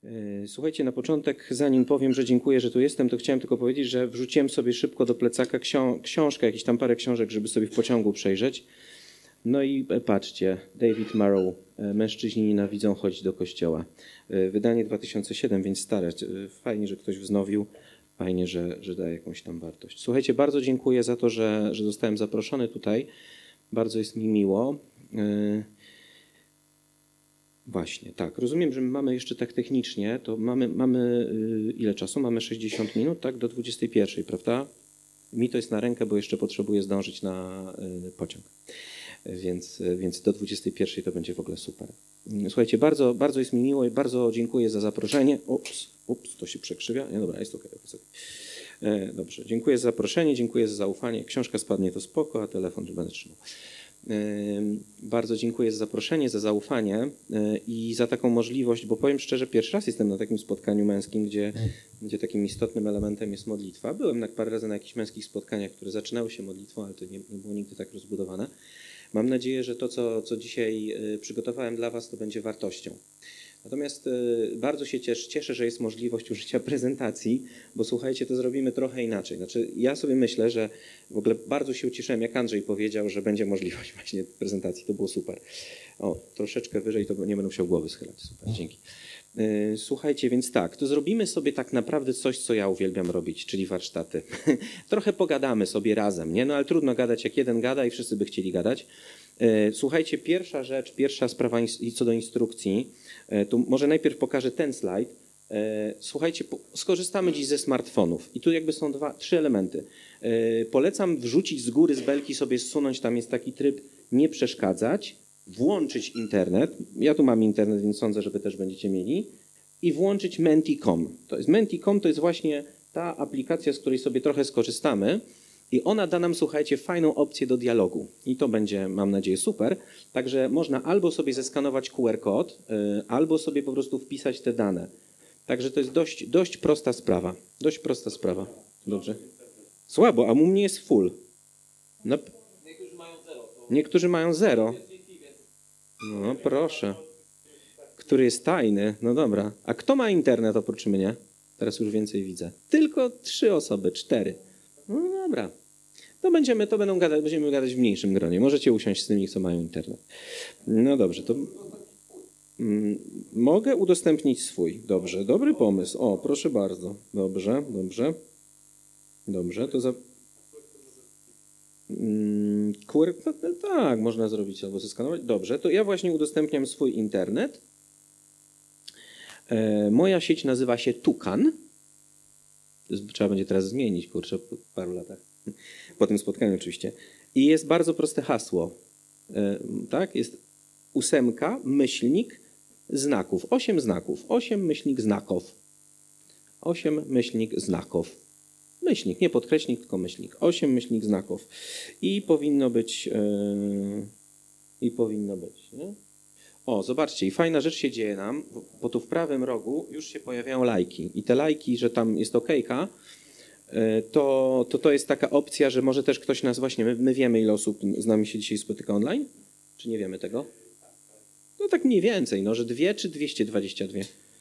Słuchajcie, na początek, zanim powiem, że dziękuję, że tu jestem, to chciałem tylko powiedzieć, że wrzuciłem sobie szybko do plecaka książkę, jakieś tam parę książek, żeby sobie w pociągu przejrzeć. No i patrzcie, David Murrow, Mężczyźni nienawidzą chodzić do kościoła. Wydanie 2007, więc stare. Fajnie, że ktoś wznowił. Fajnie, że daje jakąś tam wartość. Słuchajcie, bardzo dziękuję za to, że zostałem zaproszony tutaj. Bardzo jest mi miło. Właśnie, tak. Rozumiem, że mamy jeszcze tak technicznie, to mamy ile czasu? Mamy 60 minut, tak? Do 21, prawda? Mi to jest na rękę, bo jeszcze potrzebuję zdążyć na pociąg. Więc do 21 to będzie w ogóle super. Słuchajcie, bardzo, bardzo jest mi miło i bardzo dziękuję za zaproszenie. Ups, to się przekrzywia. Nie, dobra, jest okej. Dobrze, dziękuję za zaproszenie, dziękuję za zaufanie. Książka spadnie, to spoko, a telefon będę trzymał. Bardzo dziękuję za zaproszenie, za zaufanie i za taką możliwość, bo powiem szczerze, pierwszy raz jestem na takim spotkaniu męskim, gdzie takim istotnym elementem jest modlitwa. Byłem parę razy na jakichś męskich spotkaniach, które zaczynały się modlitwą, ale to nie było nigdy tak rozbudowane. Mam nadzieję, że to, co dzisiaj przygotowałem dla Was, to będzie wartością. Natomiast bardzo się cieszę, że jest możliwość użycia prezentacji, bo słuchajcie, to zrobimy trochę inaczej. Znaczy, ja sobie myślę, że w ogóle bardzo się ucieszyłem, jak Andrzej powiedział, że będzie możliwość właśnie prezentacji. To było super. O, troszeczkę wyżej, to nie będę musiał głowy schylać. Super, dzięki. Słuchajcie, więc tak, to zrobimy sobie tak naprawdę coś, co ja uwielbiam robić, czyli warsztaty. Trochę pogadamy sobie razem, nie? No ale trudno gadać, jak jeden gada i wszyscy by chcieli gadać. Słuchajcie, pierwsza sprawa co do instrukcji, tu może najpierw pokażę ten slajd. Słuchajcie, skorzystamy dziś ze smartfonów i tu jakby są trzy elementy. Polecam wrzucić z góry, z belki sobie zsunąć, tam jest taki tryb nie przeszkadzać, włączyć internet, ja tu mam internet, więc sądzę, że wy też będziecie mieli, i włączyć Menti.com. Menti.com to jest właśnie ta aplikacja, z której sobie trochę skorzystamy. I ona da nam, słuchajcie, fajną opcję do dialogu. I to będzie, mam nadzieję, super. Także można albo sobie zeskanować QR kod, albo sobie po prostu wpisać te dane. Także to jest dość prosta sprawa. Dość prosta sprawa. Dobrze. Słabo, a u mnie jest full. No. Niektórzy mają zero. No proszę. Który jest tajny. No dobra. A kto ma internet oprócz mnie? Teraz już więcej widzę. Tylko 3 osoby, 4. No dobra. Będziemy gadać w mniejszym gronie. Możecie usiąść z tymi, co mają internet. No dobrze, to mogę udostępnić swój. Dobrze, dobry pomysł. O, proszę bardzo. Dobrze, to QR, tak, można zrobić albo zeskanować. Dobrze, to ja właśnie udostępniam swój internet. Moja sieć nazywa się Tukan. Trzeba będzie teraz zmienić, kurczę, po paru latach. Po tym spotkaniu oczywiście. I jest bardzo proste hasło. Tak? Jest 8 myślnik znaków. 8 znaków. 8 myślnik znaków. 8 myślnik znaków. Myślnik, nie podkreślnik, tylko myślnik. 8 myślnik znaków. I powinno być... nie? O, zobaczcie, i fajna rzecz się dzieje nam, bo tu w prawym rogu już się pojawiają lajki. I te lajki, że tam jest okejka, to jest taka opcja, że może też ktoś nas właśnie, my wiemy, ile osób z nami się dzisiaj spotyka online? Czy nie wiemy tego? No tak mniej więcej, no, że 2 czy 222?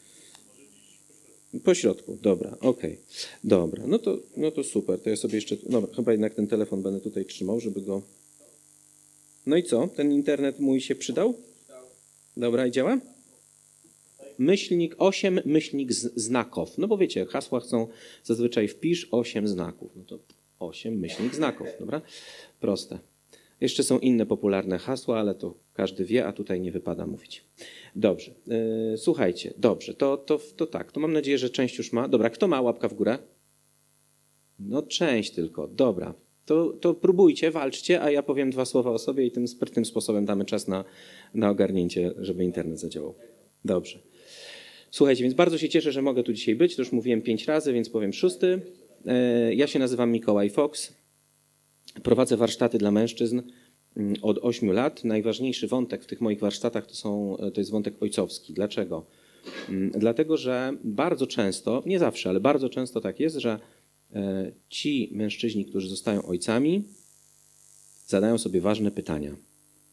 Po środku, dobra, okej. Dobra, no to super, to ja sobie jeszcze, dobra, chyba jednak ten telefon będę tutaj trzymał, żeby go... No i co, ten internet mój się przydał? Dobra, i działa? Myślnik 8 myślnik znaków. No bo wiecie, hasła chcą zazwyczaj wpisz 8 znaków. No to 8 myślnik znaków, dobra? Proste. Jeszcze są inne popularne hasła, ale to każdy wie, a tutaj nie wypada mówić. Dobrze, słuchajcie, dobrze, to tak, to mam nadzieję, że część już ma. Dobra, kto ma łapka w górę? No część tylko, dobra. To próbujcie, walczcie, a ja powiem 2 słowa o sobie i tym sposobem damy czas na ogarnięcie, żeby internet zadziałał. Dobrze. Słuchajcie, więc bardzo się cieszę, że mogę tu dzisiaj być. To już mówiłem 5 razy, więc powiem 6. Ja się nazywam Mikołaj Fox. Prowadzę warsztaty dla mężczyzn od 8 lat. Najważniejszy wątek w tych moich warsztatach to jest wątek ojcowski. Dlaczego? Dlatego, że bardzo często, nie zawsze, ale bardzo często tak jest, że ci mężczyźni, którzy zostają ojcami, zadają sobie ważne pytania.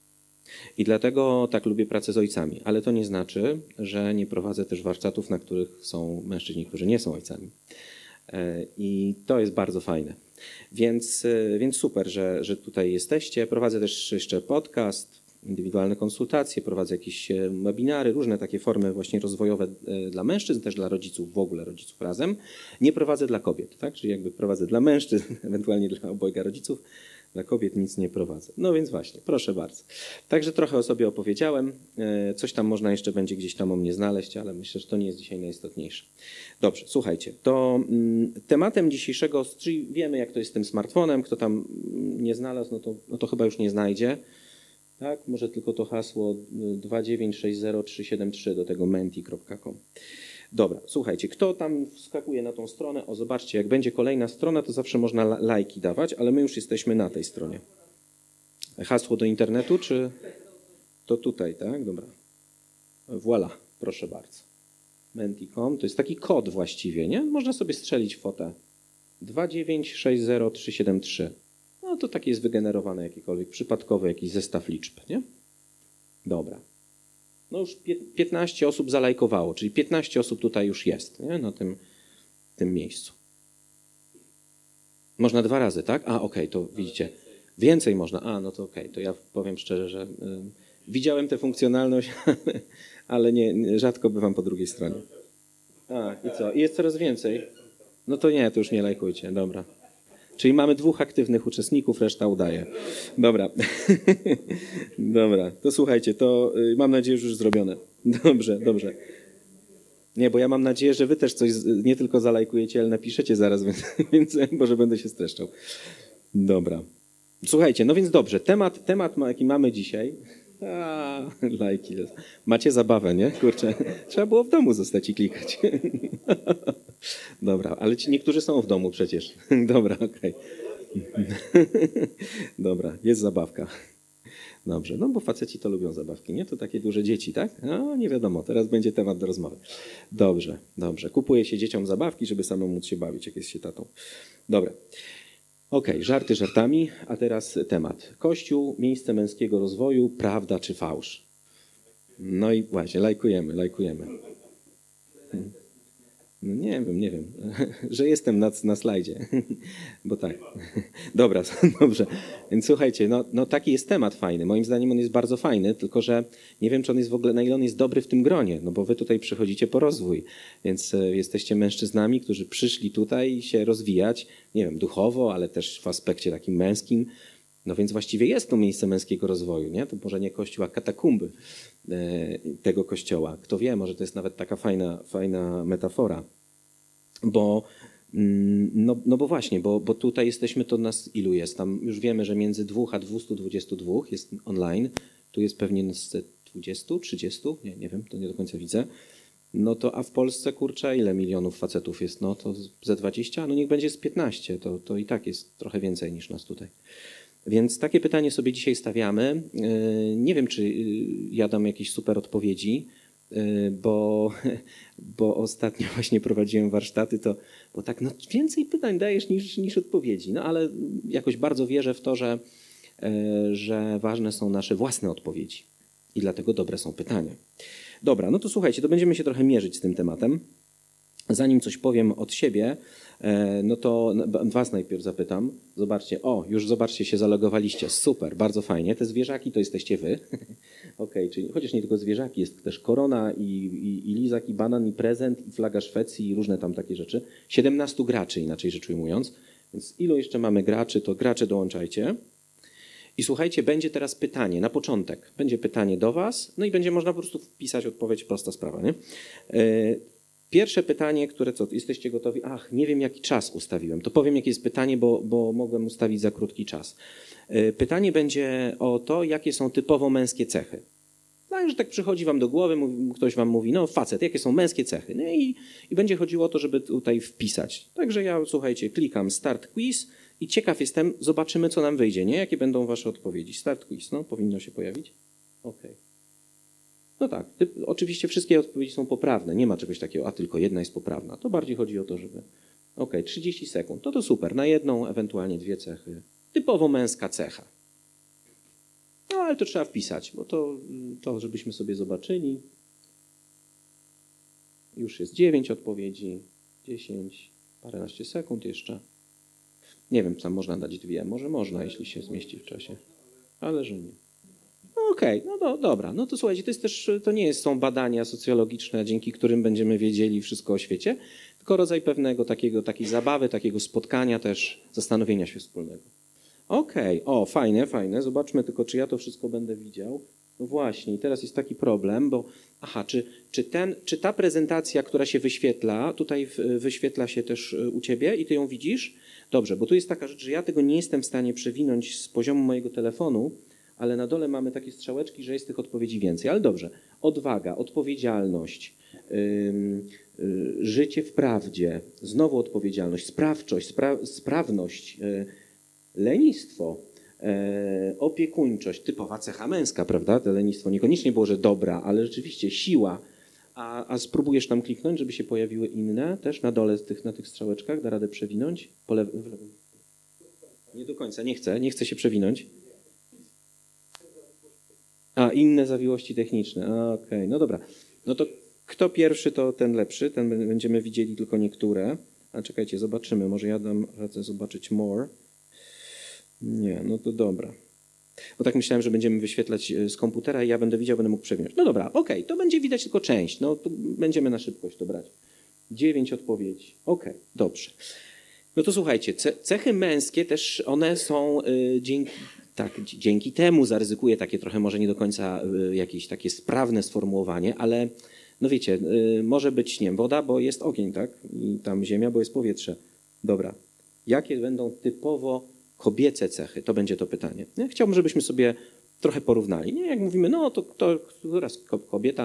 I dlatego tak lubię pracę z ojcami. Ale to nie znaczy, że nie prowadzę też warsztatów, na których są mężczyźni, którzy nie są ojcami. I to jest bardzo fajne. Więc super, że tutaj jesteście. Prowadzę też jeszcze podcast, indywidualne konsultacje, prowadzę jakieś webinary, różne takie formy właśnie rozwojowe dla mężczyzn, też dla rodziców, w ogóle rodziców razem. Nie prowadzę dla kobiet, tak? Czyli jakby prowadzę dla mężczyzn, ewentualnie dla obojga rodziców. Dla kobiet nic nie prowadzę. No więc właśnie, proszę bardzo. Także trochę o sobie opowiedziałem. Coś tam można jeszcze będzie gdzieś tam o mnie znaleźć, ale myślę, że to nie jest dzisiaj najistotniejsze. Dobrze, słuchajcie, to tematem dzisiejszego, czyli wiemy jak to jest z tym smartfonem, kto tam nie znalazł, no to chyba już nie znajdzie. Tak, może tylko to hasło 2960373 do tego menti.com. Dobra, słuchajcie, kto tam wskakuje na tą stronę? O, zobaczcie, jak będzie kolejna strona, to zawsze można lajki dawać, ale my już jesteśmy na tej stronie. Hasło do internetu, czy to tutaj, tak? Dobra. Voilà, proszę bardzo. Menti.com, to jest taki kod właściwie, nie? Można sobie strzelić fotę. 2960373. No to takie jest wygenerowane jakikolwiek przypadkowy jakiś zestaw liczb, nie? Dobra. No już 15 osób zalajkowało, czyli 15 osób tutaj już jest, nie? Na tym miejscu. Można 2 razy, tak? A, okej, to widzicie. Więcej można. No to okej, to ja powiem szczerze, że widziałem tę funkcjonalność, ale nie, rzadko bywam po drugiej stronie. I co? I jest coraz więcej? No to nie, to już nie lajkujcie, dobra. Czyli mamy 2 aktywnych uczestników, reszta udaje. Dobra. Dobra, to słuchajcie, to mam nadzieję, że już zrobione. Dobrze. Nie, bo ja mam nadzieję, że wy też coś nie tylko zalajkujecie, ale napiszecie zaraz, więc może będę się streszczał. Dobra. Słuchajcie, no więc dobrze, temat jaki mamy dzisiaj. Lajki. Macie zabawę, nie? Kurczę, trzeba było w domu zostać i klikać. Dobra, ale niektórzy są w domu przecież. Dobra, okej. Dobra, jest zabawka. Dobrze, no bo faceci to lubią zabawki, nie? To takie duże dzieci, tak? No nie wiadomo, teraz będzie temat do rozmowy. Dobrze. Kupuje się dzieciom zabawki, żeby samemu móc się bawić, jak jest się tatą. Dobra. Okej, żarty żartami, a teraz temat. Kościół, miejsce męskiego rozwoju, prawda czy fałsz? No i właśnie, lajkujemy. No nie wiem, że jestem na slajdzie, bo tak. Dobra, dobrze. Więc słuchajcie, no taki jest temat fajny. Moim zdaniem on jest bardzo fajny, tylko że nie wiem, czy on jest w ogóle, na ile on jest dobry w tym gronie, no bo wy tutaj przychodzicie po rozwój, więc jesteście mężczyznami, którzy przyszli tutaj się rozwijać, nie wiem, duchowo, ale też w aspekcie takim męskim. No więc właściwie jest to miejsce męskiego rozwoju, nie? To może nie kościół, a katakumby tego kościoła. Kto wie, może to jest nawet taka fajna metafora. Bo właśnie, bo tutaj jesteśmy, to nas ilu jest? Tam już wiemy, że między 2 a 222 jest online. Tu jest pewnie z 20, 30? Nie wiem, to nie do końca widzę. No to, a w Polsce, kurczę, ile milionów facetów jest? No to ze 20? No niech będzie z 15. To i tak jest trochę więcej niż nas tutaj. Więc takie pytanie sobie dzisiaj stawiamy. Nie wiem, czy ja dam jakieś super odpowiedzi, bo ostatnio właśnie prowadziłem warsztaty, bo tak więcej pytań dajesz niż odpowiedzi. No ale jakoś bardzo wierzę w to, że ważne są nasze własne odpowiedzi i dlatego dobre są pytania. Dobra, no to słuchajcie, to będziemy się trochę mierzyć z tym tematem. Zanim coś powiem od siebie, no to was najpierw zapytam. Zobaczcie, się zalogowaliście. Super, bardzo fajnie. Te zwierzaki to jesteście wy. Okej, czyli chociaż nie tylko zwierzaki, jest też korona i lizak, i banan, i prezent, i flaga Szwecji, i różne tam takie rzeczy. 17 graczy, inaczej rzecz ujmując. Więc ilu jeszcze mamy graczy, to gracze dołączajcie. I słuchajcie, będzie teraz pytanie, na początek. Będzie pytanie do was, no i będzie można po prostu wpisać odpowiedź, prosta sprawa, nie? Pierwsze pytanie, jesteście gotowi? Nie wiem jaki czas ustawiłem. To powiem jakie jest pytanie, bo mogłem ustawić za krótki czas. Pytanie będzie o to, jakie są typowo męskie cechy. No, że tak przychodzi wam do głowy, ktoś wam mówi, no facet, jakie są męskie cechy? No i będzie chodziło o to, żeby tutaj wpisać. Także ja, słuchajcie, klikam Start Quiz i ciekaw jestem, zobaczymy co nam wyjdzie, nie? Jakie będą wasze odpowiedzi. Start Quiz, no powinno się pojawić. Okej. No tak, oczywiście wszystkie odpowiedzi są poprawne, nie ma czegoś takiego, a tylko jedna jest poprawna. To bardziej chodzi o to, żeby... 30 sekund, to super, na jedną, ewentualnie 2 cechy. Typowo męska cecha. No ale to trzeba wpisać, bo to żebyśmy sobie zobaczyli. Już jest 9 odpowiedzi, 10, paręnaście sekund jeszcze. Nie wiem, czy tam można dać 2. Może można, jeśli się zmieści w czasie. Ale że nie. Okej, no dobra. No to słuchajcie, to nie są badania socjologiczne, dzięki którym będziemy wiedzieli wszystko o świecie, tylko rodzaj pewnego takiej zabawy, takiego spotkania też, zastanowienia się wspólnego. Okej, fajne. Zobaczmy tylko, czy ja to wszystko będę widział. No właśnie, i teraz jest taki problem, bo czy ta prezentacja, która się wyświetla, tutaj wyświetla się też u ciebie i ty ją widzisz? Dobrze, bo tu jest taka rzecz, że ja tego nie jestem w stanie przewinąć z poziomu mojego telefonu, ale na dole mamy takie strzałeczki, że jest tych odpowiedzi więcej. Ale dobrze, odwaga, odpowiedzialność, życie w prawdzie, znowu odpowiedzialność, sprawczość, sprawność, lenistwo, opiekuńczość, typowa cecha męska, prawda? To lenistwo niekoniecznie było, że dobra, ale rzeczywiście siła. A spróbujesz tam kliknąć, żeby się pojawiły inne też na dole na tych strzałeczkach, da radę przewinąć? W lewym. Nie do końca, nie chcę się przewinąć. Inne zawiłości techniczne. Okej, no dobra. No to kto pierwszy, to ten lepszy. Ten będziemy widzieli tylko niektóre. A czekajcie, zobaczymy. Może ja dam radę zobaczyć more. Nie, no to dobra. Bo tak myślałem, że będziemy wyświetlać z komputera i ja będę widział, będę mógł przewinąć. No dobra, okej, to będzie widać tylko część. No to będziemy na szybkość to brać. 9 odpowiedzi. Okej, dobrze. No to słuchajcie, cechy męskie też one są dzięki temu zaryzykuję takie trochę może nie do końca jakieś takie sprawne sformułowanie, ale no wiecie, może być, nie wiem, woda, bo jest ogień, tak? I tam ziemia, bo jest powietrze. Dobra. Jakie będą typowo kobiece cechy? To będzie to pytanie. Ja chciałbym, żebyśmy sobie trochę porównali. Nie, jak mówimy, no to która kobieta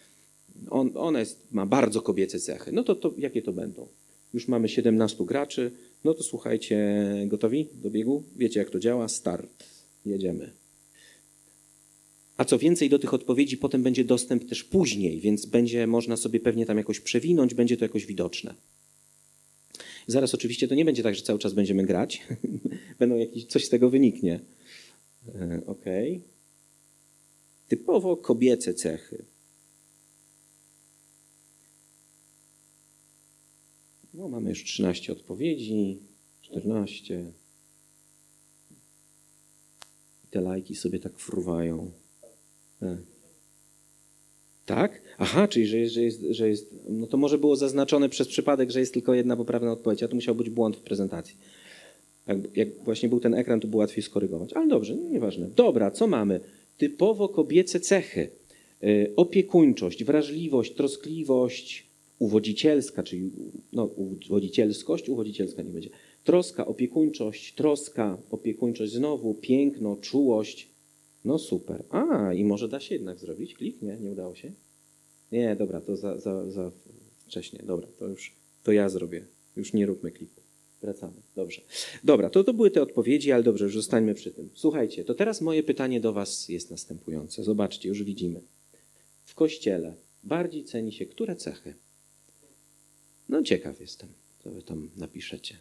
ma bardzo kobiece cechy. No to jakie to będą? Już mamy 17 graczy. No to słuchajcie, gotowi do biegu? Wiecie, jak to działa? Start. Jedziemy. A co więcej, do tych odpowiedzi potem będzie dostęp też później, więc będzie można sobie pewnie tam jakoś przewinąć, będzie to jakoś widoczne. Zaraz oczywiście to nie będzie tak, że cały czas będziemy grać. Coś z tego wyniknie. Okej. Typowo kobiece cechy. No, mamy już 13 odpowiedzi, 14. Te lajki sobie tak fruwają. Tak? Aha, czyli że jest. No to może było zaznaczone przez przypadek, że jest tylko jedna poprawna odpowiedź, a to musiał być błąd w prezentacji. Jak właśnie był ten ekran, to było łatwiej skorygować. Ale dobrze, nieważne. Dobra, co mamy? Typowo kobiece cechy. Opiekuńczość, wrażliwość, troskliwość, uwodzicielska, czyli uwodzicielska nie będzie. Troska, opiekuńczość znowu, piękno, czułość. No super. I może da się jednak zrobić klik? Nie udało się? Nie, dobra, to za wcześnie. Dobra, to ja zrobię. Już nie róbmy kliku. Wracamy. Dobrze. Dobra, to były te odpowiedzi, ale dobrze, już zostańmy przy tym. Słuchajcie, to teraz moje pytanie do was jest następujące. Zobaczcie, już widzimy. W Kościele bardziej ceni się które cechy? No ciekaw jestem, co wy tam napiszecie.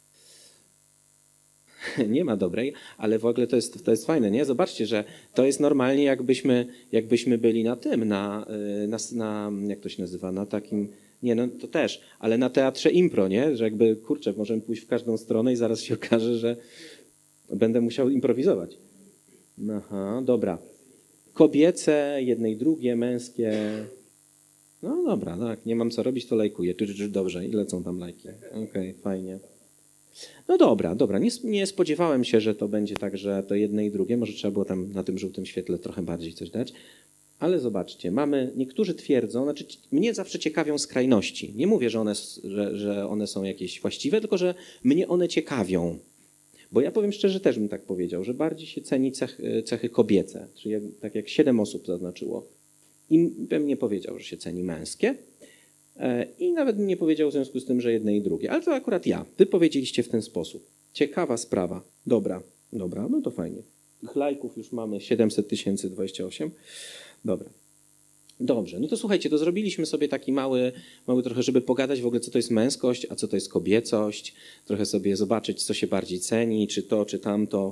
Nie ma dobrej, ale w ogóle to jest fajne, nie? Zobaczcie, że to jest normalnie jakbyśmy byli na tym, na jak to się nazywa, na takim, nie no to też, ale na teatrze impro, nie? Że jakby, kurczę, możemy pójść w każdą stronę i zaraz się okaże, że będę musiał improwizować. Aha, dobra. Kobiece, jedne i drugie, męskie. No dobra, tak, nie mam co robić, to lajkuję. Dobrze, i lecą tam lajki. Okej, fajnie. No dobra. Nie spodziewałem się, że to będzie tak, że to jedne i drugie. Może trzeba było tam na tym żółtym świetle trochę bardziej coś dać. Ale zobaczcie, niektórzy twierdzą, znaczy mnie zawsze ciekawią skrajności. Nie mówię, że one są jakieś właściwe, tylko że mnie one ciekawią. Bo ja powiem szczerze, też bym tak powiedział, że bardziej się ceni cechy kobiece. Czyli tak jak 7 osób zaznaczyło. I bym nie powiedział, że się ceni męskie. I nawet bym nie powiedział w związku z tym, że jedne i drugie. Ale to akurat ja. Wy powiedzieliście w ten sposób. Ciekawa sprawa. Dobra, no to fajnie. Tych lajków już mamy 700 028. Dobra. Dobrze, no to słuchajcie, to zrobiliśmy sobie taki mały trochę, żeby pogadać w ogóle, co to jest męskość, a co to jest kobiecość. Trochę sobie zobaczyć, co się bardziej ceni, czy to, czy tamto.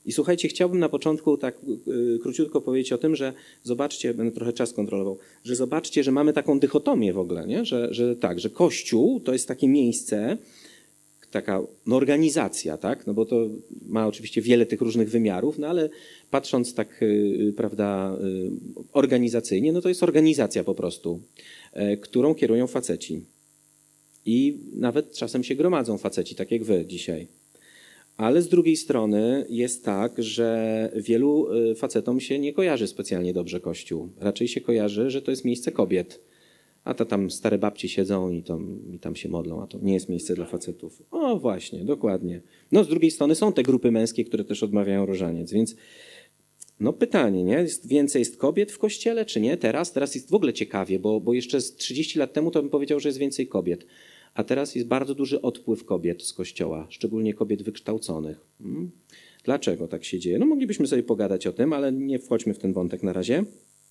I słuchajcie, chciałbym na początku tak króciutko powiedzieć o tym, że zobaczcie, będę trochę czas kontrolował, że zobaczcie, że mamy taką dychotomię w ogóle, nie? Że tak, że Kościół to jest takie miejsce, taka organizacja, tak? No bo to ma oczywiście wiele tych różnych wymiarów, no ale patrząc tak, prawda, organizacyjnie, no to jest organizacja po prostu, którą kierują faceci. I nawet czasem się gromadzą faceci, tak jak wy dzisiaj. Ale z drugiej strony jest tak, że wielu facetom się nie kojarzy specjalnie dobrze Kościół. Raczej się kojarzy, że to jest miejsce kobiet. A to tam stare babci siedzą i tam się modlą, a to nie jest miejsce dla facetów. O właśnie, dokładnie. No z drugiej strony są te grupy męskie, które też odmawiają różaniec, więc no pytanie, nie? Więcej jest kobiet w Kościele, czy nie? Teraz jest w ogóle ciekawie, bo jeszcze z 30 lat temu to bym powiedział, że jest więcej kobiet. A teraz jest bardzo duży odpływ kobiet z Kościoła, szczególnie kobiet wykształconych. Dlaczego tak się dzieje? No moglibyśmy sobie pogadać o tym, ale nie wchodźmy w ten wątek na razie.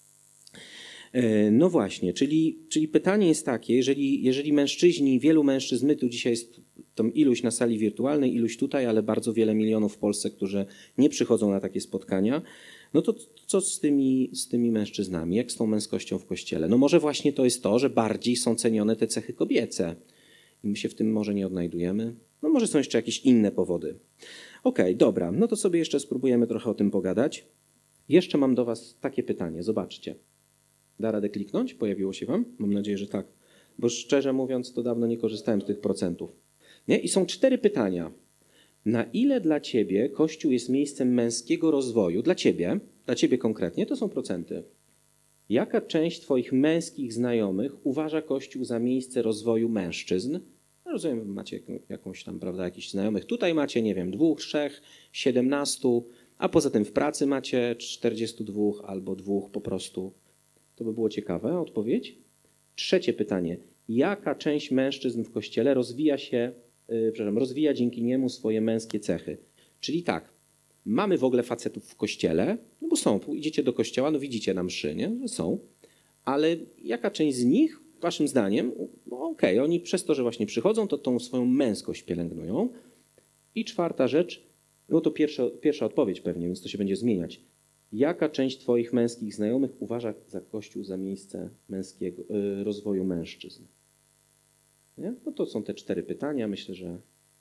No właśnie, czyli pytanie jest takie, jeżeli mężczyźni, wielu mężczyzn, my tu dzisiaj jest tam iluś na sali wirtualnej, iluś tutaj, ale bardzo wiele milionów w Polsce, którzy nie przychodzą na takie spotkania, no to co z tymi mężczyznami? Jak z tą męskością w Kościele? No może właśnie to jest to, że bardziej są cenione te cechy kobiece. I my się w tym może nie odnajdujemy. No może są jeszcze jakieś inne powody. Okej, dobra, no to sobie jeszcze spróbujemy trochę o tym pogadać. Jeszcze mam do was takie pytanie, zobaczcie. Da radę kliknąć? Pojawiło się wam? Mam nadzieję, że tak. Bo szczerze mówiąc, to dawno nie korzystałem z tych procentów. Nie? I są 4 pytania. Na ile dla ciebie Kościół jest miejscem męskiego rozwoju? Dla ciebie konkretnie, to są procenty. Jaka część twoich męskich znajomych uważa Kościół za miejsce rozwoju mężczyzn? No rozumiem, macie jakąś tam, prawda, jakichś znajomych. Tutaj macie, nie wiem, 2, 3, 17, a poza tym w pracy macie 42 albo 2 po prostu. To by było ciekawe, odpowiedź. 3 pytanie. Jaka część mężczyzn w Kościele rozwija dzięki niemu swoje męskie cechy? Czyli tak, mamy w ogóle facetów w Kościele, no bo są, idziecie do Kościoła, no widzicie na mszy, nie? Że są, ale jaka część z nich, waszym zdaniem, no okej, oni przez to, że właśnie przychodzą, to tą swoją męskość pielęgnują. I 4 rzecz, no to pierwsza odpowiedź pewnie, więc to się będzie zmieniać. Jaka część twoich męskich znajomych uważa za Kościół za miejsce męskiego rozwoju mężczyzn? Nie? No to są te 4 pytania. Myślę, że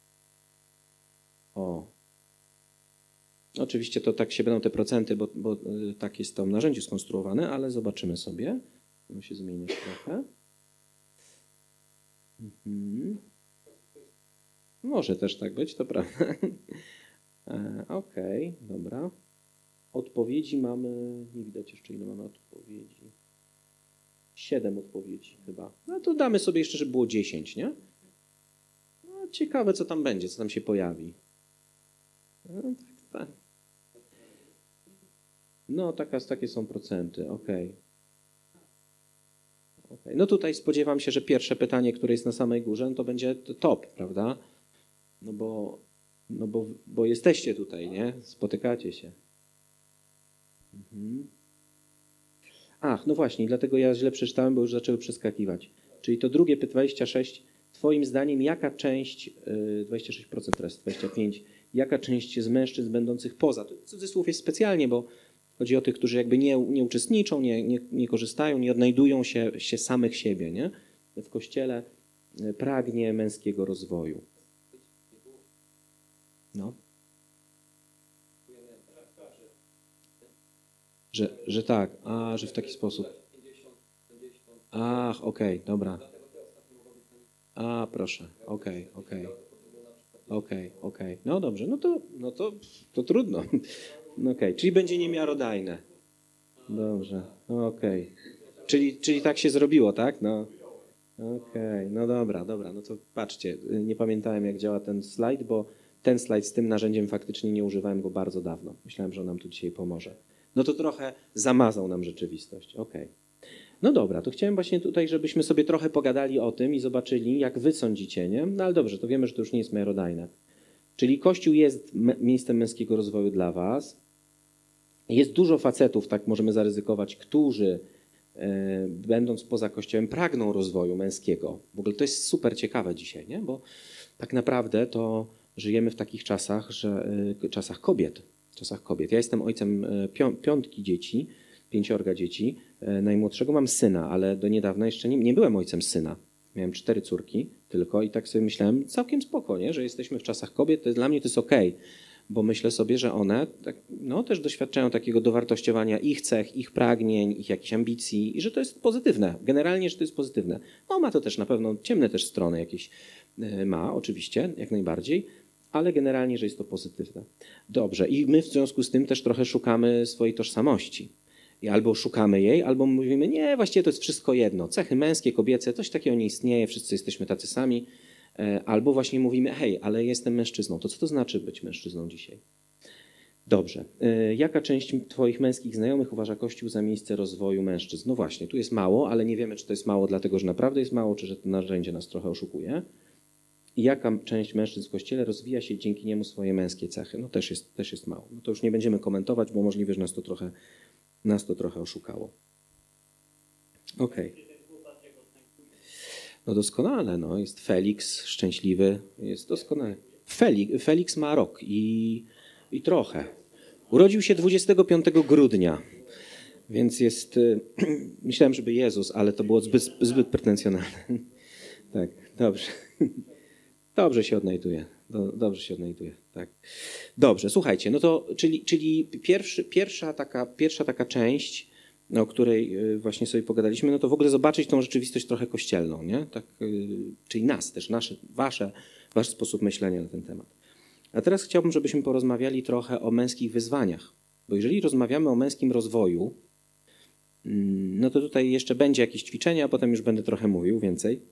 oczywiście to tak się będą te procenty, bo tak jest to w narzędziu skonstruowane, ale zobaczymy sobie. Muszę się zmienić trochę. Może też tak być, to prawda. Okej, dobra. Odpowiedzi mamy, nie widać jeszcze ile mamy odpowiedzi. 7 odpowiedzi chyba. No to damy sobie jeszcze, żeby było 10, nie? No, ciekawe co tam będzie, co tam się pojawi. No, tak. No takie są procenty, okej. No tutaj spodziewam się, że pierwsze pytanie, które jest na samej górze, no to będzie top, prawda? No bo jesteście tutaj, nie? Spotykacie się. Ach, no właśnie, dlatego ja źle przeczytałem, bo już zaczęły przeskakiwać. Czyli to drugie 26, twoim zdaniem jaka część, 26% teraz, 25%, jaka część z mężczyzn będących poza, to cudzysłów jest specjalnie, bo chodzi o tych, którzy jakby nie uczestniczą, nie korzystają, nie odnajdują się samych siebie, nie? W Kościele pragnie męskiego rozwoju. No. Że tak, że w taki sposób. Ach, okej, dobra. Proszę, okej. No dobrze, no to trudno. Okej, czyli będzie niemiarodajne. Dobrze, okej. Czyli tak się zrobiło, tak? No. Okej, no dobra, no to patrzcie, nie pamiętałem jak działa ten slajd, bo ten slajd z tym narzędziem faktycznie nie używałem go bardzo dawno. Myślałem, że on nam tu dzisiaj pomoże. No to trochę zamazał nam rzeczywistość. Okej. No dobra, to chciałem właśnie tutaj, żebyśmy sobie trochę pogadali o tym i zobaczyli, jak wy sądzicie, nie? No ale dobrze, to wiemy, że to już nie jest miarodajne. Czyli Kościół jest miejscem męskiego rozwoju dla was. Jest dużo facetów, tak możemy zaryzykować, którzy będąc poza Kościołem pragną rozwoju męskiego. W ogóle to jest super ciekawe dzisiaj, nie? Bo tak naprawdę to żyjemy w takich czasach, czasach kobiet. czasach kobiet. Ja jestem ojcem piątki dzieci, 5 dzieci. Najmłodszego mam syna, ale do niedawna jeszcze nie byłem ojcem syna. Miałem 4 córki tylko i tak sobie myślałem, całkiem spoko, nie? Że jesteśmy w czasach kobiet, dla mnie to jest okej, bo myślę sobie, że one tak, no, też doświadczają takiego dowartościowania ich cech, ich pragnień, ich jakichś ambicji i że to jest pozytywne. Generalnie, że to jest pozytywne. No ma to też na pewno ciemne też strony jakieś ma, oczywiście, jak najbardziej, ale generalnie, że jest to pozytywne. Dobrze, i my w związku z tym też trochę szukamy swojej tożsamości. I albo szukamy jej, albo mówimy, nie, właściwie to jest wszystko jedno. Cechy męskie, kobiece, coś takiego nie istnieje, wszyscy jesteśmy tacy sami. Albo właśnie mówimy, hej, ale jestem mężczyzną. To co to znaczy być mężczyzną dzisiaj? Dobrze. Jaka część twoich męskich znajomych uważa Kościół za miejsce rozwoju mężczyzn? No właśnie, tu jest mało, ale nie wiemy, czy to jest mało dlatego, że naprawdę jest mało, czy że to narzędzie nas trochę oszukuje. I jaka część mężczyzn w Kościele rozwija się dzięki niemu swoje męskie cechy? No też jest mało. No to już nie będziemy komentować, bo możliwe, że nas to trochę oszukało. Okej. No doskonale, no. Jest Felix szczęśliwy, jest doskonale. Felix ma rok i trochę. Urodził się 25 grudnia, więc jest, myślałem, żeby Jezus, ale to było zbyt pretensjonalne. Tak, dobrze. Dobrze się odnajduje. Dobrze się odnajduje, tak. Dobrze, słuchajcie, no to czyli pierwsza taka część, o której właśnie sobie pogadaliśmy, no to w ogóle zobaczyć tą rzeczywistość trochę kościelną, nie? Tak, czyli nas też, wasz sposób myślenia na ten temat. A teraz chciałbym, żebyśmy porozmawiali trochę o męskich wyzwaniach, bo jeżeli rozmawiamy o męskim rozwoju, no to tutaj jeszcze będzie jakieś ćwiczenie, a potem już będę trochę mówił więcej.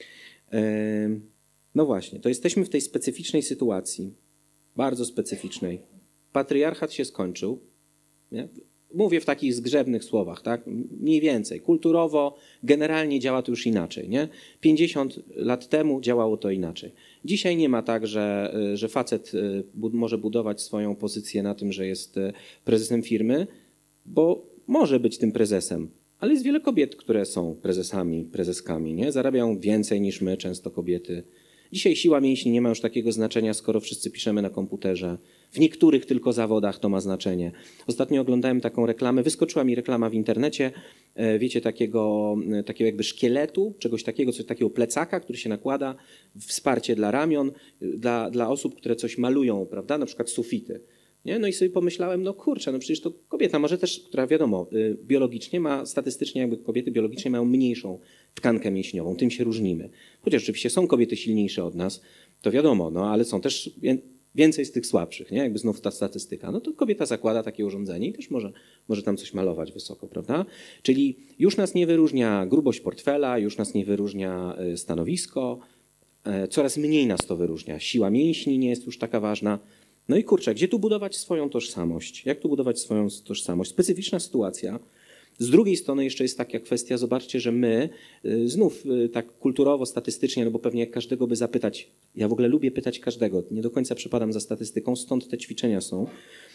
No właśnie, to jesteśmy w tej specyficznej sytuacji, bardzo specyficznej. Patriarchat się skończył, nie? Mówię w takich zgrzebnych słowach, tak? Mniej więcej. Kulturowo, generalnie działa to już inaczej, nie? 50 lat temu działało to inaczej. Dzisiaj nie ma tak, że facet może budować swoją pozycję na tym, że jest prezesem firmy, bo może być tym prezesem. Ale jest wiele kobiet, które są prezesami, prezeskami, nie? Zarabiają więcej niż my, często kobiety. Dzisiaj siła mięśni nie ma już takiego znaczenia, skoro wszyscy piszemy na komputerze. W niektórych tylko zawodach to ma znaczenie. Ostatnio oglądałem taką reklamę, wyskoczyła mi reklama w internecie, wiecie, takiego jakby szkieletu, czegoś takiego, coś takiego plecaka, który się nakłada, wsparcie dla ramion, dla osób, które coś malują, prawda, na przykład sufity. Nie? No i sobie pomyślałem, no kurczę, no przecież to kobieta może też, która wiadomo, biologicznie ma, statystycznie jakby kobiety biologicznie mają mniejszą tkankę mięśniową, tym się różnimy. Chociaż oczywiście są kobiety silniejsze od nas, to wiadomo, no ale są też więcej z tych słabszych, nie? Jakby znów ta statystyka. No to kobieta zakłada takie urządzenie i też może tam coś malować wysoko, prawda? Czyli już nas nie wyróżnia grubość portfela, już nas nie wyróżnia stanowisko, coraz mniej nas to wyróżnia. Siła mięśni nie jest już taka ważna. No i kurczę, gdzie tu budować swoją tożsamość? Jak tu budować swoją tożsamość? Specyficzna sytuacja. Z drugiej strony jeszcze jest taka kwestia, zobaczcie, że my znów tak kulturowo, statystycznie, no bo pewnie jak każdego by zapytać, ja w ogóle lubię pytać każdego, nie do końca przepadam za statystyką, stąd te ćwiczenia są,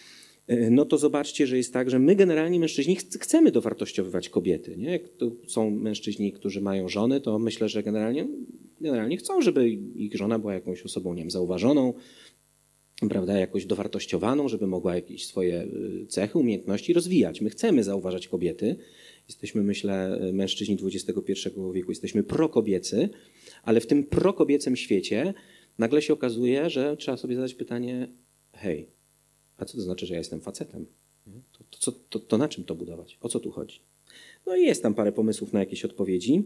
no to zobaczcie, że jest tak, że my generalnie mężczyźni chcemy dowartościowywać kobiety. Nie? Jak to są mężczyźni, którzy mają żony, to myślę, że generalnie chcą, żeby ich żona była jakąś osobą, nie wiem, zauważoną, prawda, jakoś dowartościowaną, żeby mogła jakieś swoje cechy, umiejętności rozwijać. My chcemy zauważać kobiety. Jesteśmy, myślę, mężczyźni XXI wieku, jesteśmy prokobiecy, ale w tym prokobiecym świecie nagle się okazuje, że trzeba sobie zadać pytanie, hej, a co to znaczy, że ja jestem facetem? To na czym to budować? O co tu chodzi? No i jest tam parę pomysłów na jakieś odpowiedzi,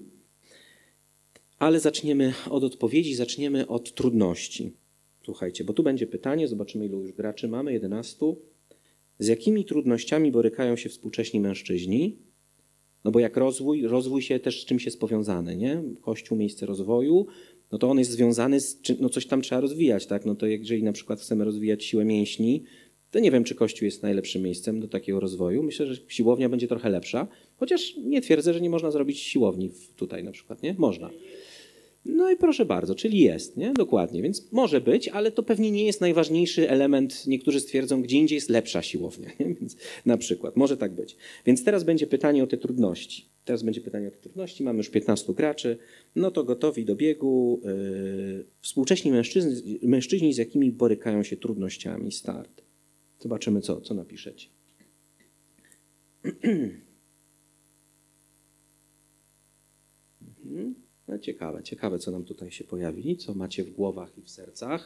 ale zaczniemy od odpowiedzi, zaczniemy od trudności. Słuchajcie, bo tu będzie pytanie, zobaczymy ilu już graczy mamy, 11. Z jakimi trudnościami borykają się współcześni mężczyźni? No bo jak rozwój się też z czymś jest powiązany, nie? Kościół, miejsce rozwoju, no to on jest związany z czym, no coś tam trzeba rozwijać, tak? No to jeżeli na przykład chcemy rozwijać siłę mięśni, to nie wiem, czy Kościół jest najlepszym miejscem do takiego rozwoju. Myślę, że siłownia będzie trochę lepsza, chociaż nie twierdzę, że nie można zrobić siłowni tutaj na przykład, nie? Można. No i proszę bardzo, czyli jest, nie? Dokładnie, więc może być, ale to pewnie nie jest najważniejszy element. Niektórzy stwierdzą, gdzie indziej jest lepsza siłownia, nie? Więc na przykład, może tak być. Więc teraz będzie pytanie o te trudności. Mamy już 15 graczy, no to gotowi do biegu. Współcześni mężczyźni, z jakimi borykają się trudnościami, start. Zobaczymy, co napiszecie. No ciekawe, co nam tutaj się pojawi, co macie w głowach i w sercach.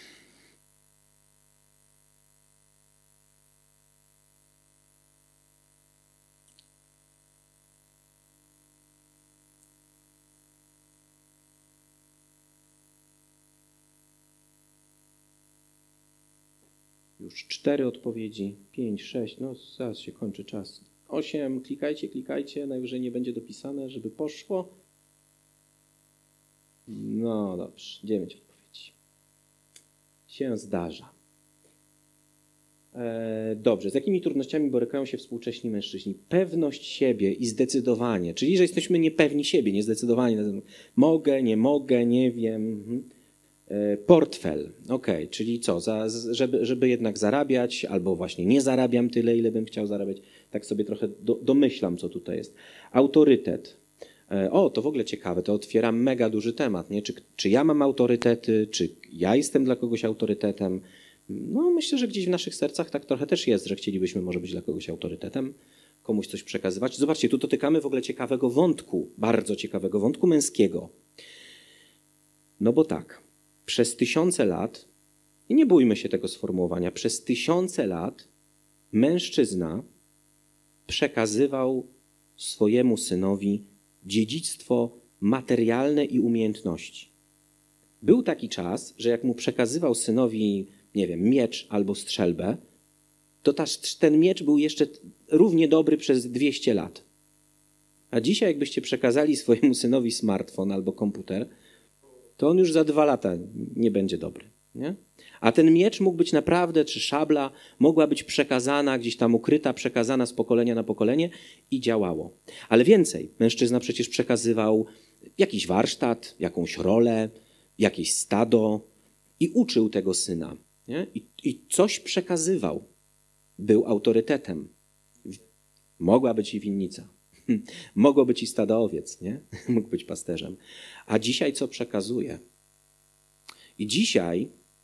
Już 4 odpowiedzi, 5, 6, no zaraz się kończy czas. 8, klikajcie, najwyżej nie będzie dopisane, żeby poszło. No dobrze, 9 odpowiedzi. Się zdarza. Dobrze, z jakimi trudnościami borykają się współcześni mężczyźni? Pewność siebie i zdecydowanie, czyli że jesteśmy niepewni siebie, niezdecydowani. Mogę, nie wiem. Portfel, czyli co, żeby jednak zarabiać, albo właśnie nie zarabiam tyle, ile bym chciał zarabiać, tak sobie trochę domyślam, co tutaj jest. Autorytet. To w ogóle ciekawe, to otwiera mega duży temat, nie? Czy ja mam autorytety, czy ja jestem dla kogoś autorytetem? No myślę, że gdzieś w naszych sercach tak trochę też jest, że chcielibyśmy może być dla kogoś autorytetem, komuś coś przekazywać. Zobaczcie, tu dotykamy w ogóle ciekawego wątku, bardzo ciekawego wątku męskiego. No bo tak, przez 1000 lat, i nie bójmy się tego sformułowania, przez 1000 lat mężczyzna przekazywał swojemu synowi dziedzictwo materialne i umiejętności. Był taki czas, że jak mu przekazywał synowi, nie wiem, miecz albo strzelbę, to ten miecz był jeszcze równie dobry przez 200 lat. A dzisiaj jakbyście przekazali swojemu synowi smartfon albo komputer, to on już za 2 lata nie będzie dobry. Nie? A ten miecz mógł być naprawdę, czy szabla mogła być przekazana, gdzieś tam ukryta, przekazana z pokolenia na pokolenie i działało. Ale więcej, mężczyzna przecież przekazywał jakiś warsztat, jakąś rolę, jakieś stado i uczył tego syna. Nie? I coś przekazywał. Był autorytetem. Mogła być i winnica. Mogło być i stado owiec, nie? Mógł być pasterzem. A dzisiaj co przekazuje? I dzisiaj,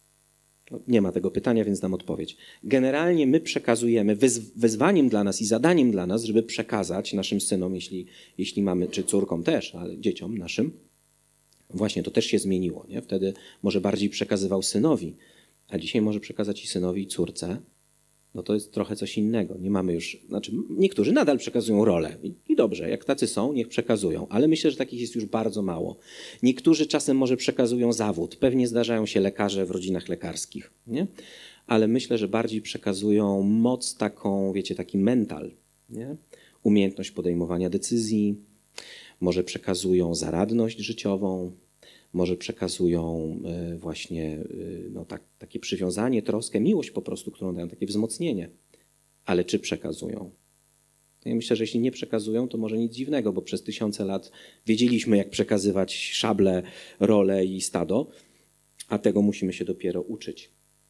nie ma tego pytania, więc dam odpowiedź. Generalnie my przekazujemy, wyzwaniem dla nas i zadaniem dla nas, żeby przekazać naszym synom, jeśli mamy, czy córkom też, ale dzieciom naszym, właśnie to też się zmieniło. Nie? Wtedy może bardziej przekazywał synowi, a dzisiaj może przekazać i synowi, i córce. No to jest trochę coś innego. Nie mamy już, niektórzy nadal przekazują rolę i dobrze, jak tacy są, niech przekazują, ale myślę, że takich jest już bardzo mało. Niektórzy czasem może przekazują zawód, pewnie zdarzają się lekarze w rodzinach lekarskich, nie? Ale myślę, że bardziej przekazują moc taką, wiecie, taki mental, nie? Umiejętność podejmowania decyzji, może przekazują zaradność życiową, może przekazują właśnie takie przywiązanie, troskę, miłość po prostu, którą dają, takie wzmocnienie. Ale czy przekazują? Ja myślę, że jeśli nie przekazują, to może nic dziwnego, bo przez 1000 lat wiedzieliśmy, jak przekazywać szable, role i stado, a tego musimy się dopiero uczyć.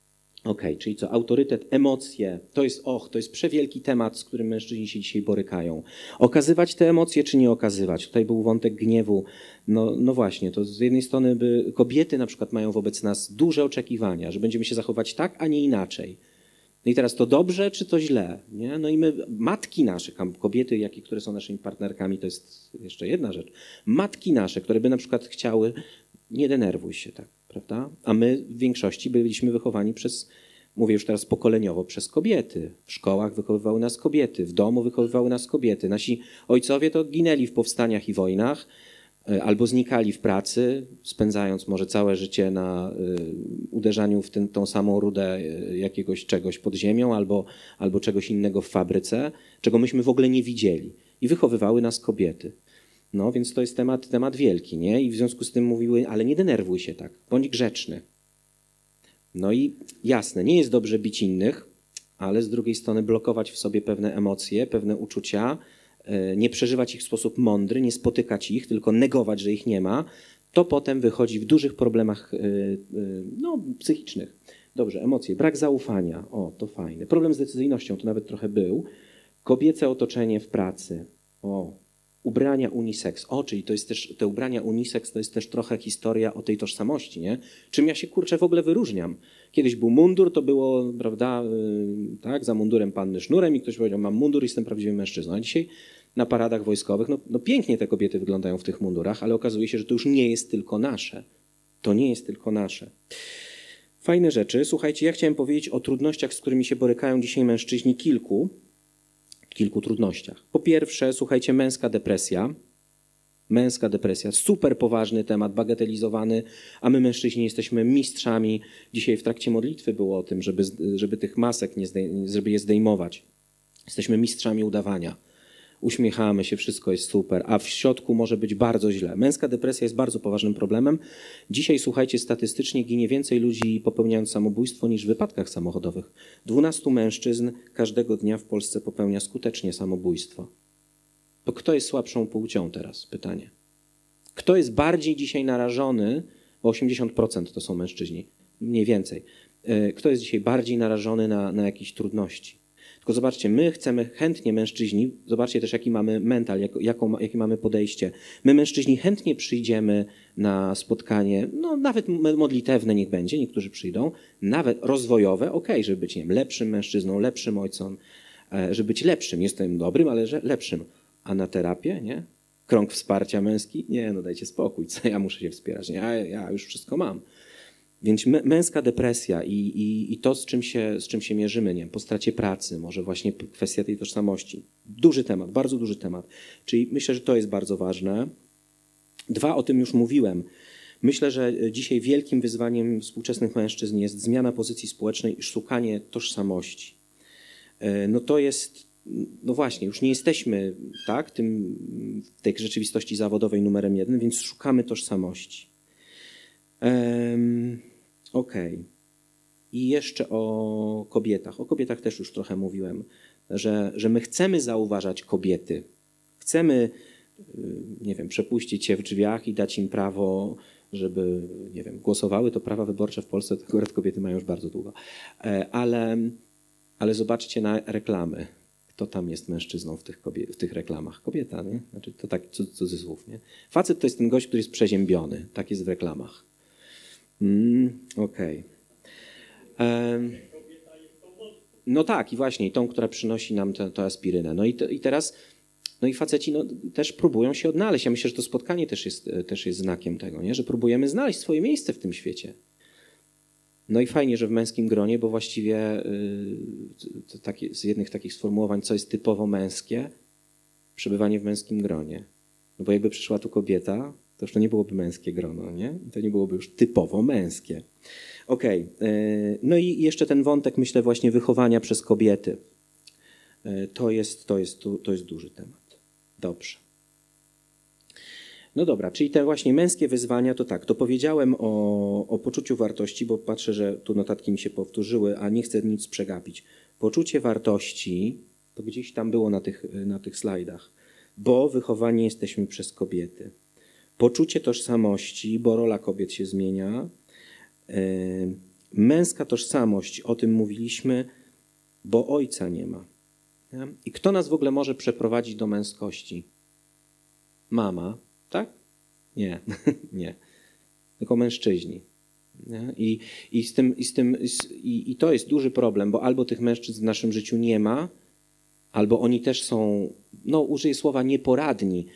Czyli co? Autorytet, emocje, to jest przewielki temat, z którym mężczyźni się dzisiaj borykają. Okazywać te emocje, czy nie okazywać? Tutaj był wątek gniewu. No właśnie, to z jednej strony kobiety na przykład mają wobec nas duże oczekiwania, że będziemy się zachować tak, a nie inaczej. No i teraz to dobrze, czy to źle? Nie? No i my, matki nasze, kobiety, które są naszymi partnerkami, to jest jeszcze jedna rzecz. Matki nasze, które by na przykład chciały, nie denerwuj się tak, prawda? A my w większości byliśmy wychowani mówię już teraz pokoleniowo, przez kobiety. W szkołach wychowywały nas kobiety, w domu wychowywały nas kobiety. Nasi ojcowie to ginęli w powstaniach i wojnach, albo znikali w pracy, spędzając może całe życie na uderzaniu w tą samą rudę jakiegoś czegoś pod ziemią, albo czegoś innego w fabryce, czego myśmy w ogóle nie widzieli. I wychowywały nas kobiety. No więc to jest temat wielki, nie? I w związku z tym mówiły, ale nie denerwuj się tak, bądź grzeczny. No i jasne, nie jest dobrze bić innych, ale z drugiej strony blokować w sobie pewne emocje, pewne uczucia, nie przeżywać ich w sposób mądry, nie spotykać ich, tylko negować, że ich nie ma, to potem wychodzi w dużych problemach psychicznych. Dobrze, emocje, brak zaufania, to fajne. Problem z decyzyjnością, to nawet trochę był. Kobiece otoczenie w pracy, Ubrania unisex. Czyli to jest też, te ubrania unisex to jest też trochę historia o tej tożsamości, nie? Czym ja się, kurczę, w ogóle wyróżniam? Kiedyś był mundur, to było, prawda, tak, za mundurem panny sznurem i ktoś powiedział, mam mundur, jestem prawdziwym mężczyzną. A dzisiaj na paradach wojskowych, no pięknie te kobiety wyglądają w tych mundurach, ale okazuje się, że to już nie jest tylko nasze. To nie jest tylko nasze. Fajne rzeczy. Słuchajcie, ja chciałem powiedzieć o trudnościach, z którymi się borykają dzisiaj mężczyźni, kilku trudnościach. Po pierwsze, słuchajcie, męska depresja. Męska depresja, super poważny temat, bagatelizowany, a my mężczyźni jesteśmy mistrzami. Dzisiaj w trakcie modlitwy było o tym, żeby tych masek, żeby je zdejmować. Jesteśmy mistrzami udawania. Uśmiechamy się, wszystko jest super, a w środku może być bardzo źle. Męska depresja jest bardzo poważnym problemem. Dzisiaj, słuchajcie, statystycznie ginie więcej ludzi popełniając samobójstwo niż w wypadkach samochodowych. 12 mężczyzn każdego dnia w Polsce popełnia skutecznie samobójstwo. To kto jest słabszą płcią teraz? Pytanie. Kto jest bardziej dzisiaj narażony, bo 80% to są mężczyźni, mniej więcej. Kto jest dzisiaj bardziej narażony na jakieś trudności? Tylko zobaczcie, my chcemy chętnie mężczyźni, zobaczcie też jaki mamy mental, jakie mamy podejście. My mężczyźni chętnie przyjdziemy na spotkanie, no nawet modlitewne niech będzie, niektórzy przyjdą, nawet rozwojowe, żeby być, nie wiem, lepszym mężczyzną, lepszym ojcem, żeby być lepszym, jestem dobrym, ale że lepszym. A na terapię, nie? Krąg wsparcia męski? Nie, no dajcie spokój, co ja muszę się wspierać, nie? Ja już wszystko mam. Więc męska depresja i to, z czym się mierzymy, nie wiem, po stracie pracy, może właśnie kwestia tej tożsamości. Duży temat, bardzo duży temat. Czyli myślę, że to jest bardzo ważne. 2, o tym już mówiłem. Myślę, że dzisiaj wielkim wyzwaniem współczesnych mężczyzn jest zmiana pozycji społecznej i szukanie tożsamości. No to jest, no właśnie, już nie jesteśmy tak, w tej rzeczywistości zawodowej numerem 1, więc szukamy tożsamości. Okej. I jeszcze o kobietach. O kobietach też już trochę mówiłem, że my chcemy zauważać kobiety. Chcemy, nie wiem, przepuścić je w drzwiach i dać im prawo, żeby, nie wiem, głosowały. To prawa wyborcze w Polsce, to akurat kobiety mają już bardzo długo. Ale zobaczcie na reklamy. Kto tam jest mężczyzną w tych reklamach? Kobieta, nie? Znaczy to tak cudzysłów, nie? Facet to jest ten gość, który jest przeziębiony. Tak jest w reklamach. Okej. No tak, i właśnie, tą, która przynosi nam tę aspirynę. No i teraz, no i faceci też próbują się odnaleźć. Ja myślę, że to spotkanie też jest znakiem tego, nie? Że próbujemy znaleźć swoje miejsce w tym świecie. No i fajnie, że w męskim gronie, bo właściwie z jednych takich sformułowań, co jest typowo męskie, przebywanie w męskim gronie. No bo jakby przyszła tu kobieta, to już to nie byłoby męskie grono, nie? To nie byłoby już typowo męskie. Okej. No i jeszcze ten wątek, myślę, właśnie wychowania przez kobiety. To jest duży temat. Dobrze. No dobra, czyli te właśnie męskie wyzwania, to tak, to powiedziałem o poczuciu wartości, bo patrzę, że tu notatki mi się powtórzyły, a nie chcę nic przegapić. Poczucie wartości, to gdzieś tam było na tych slajdach, bo wychowani jesteśmy przez kobiety. Poczucie tożsamości, bo rola kobiet się zmienia. Męska tożsamość, o tym mówiliśmy, bo ojca nie ma. Nie? I kto nas w ogóle może przeprowadzić do męskości? Mama, tak? Nie, nie. Tylko mężczyźni. Nie? I to jest duży problem, bo albo tych mężczyzn w naszym życiu nie ma, albo oni też są, no użyję słowa nieporadni,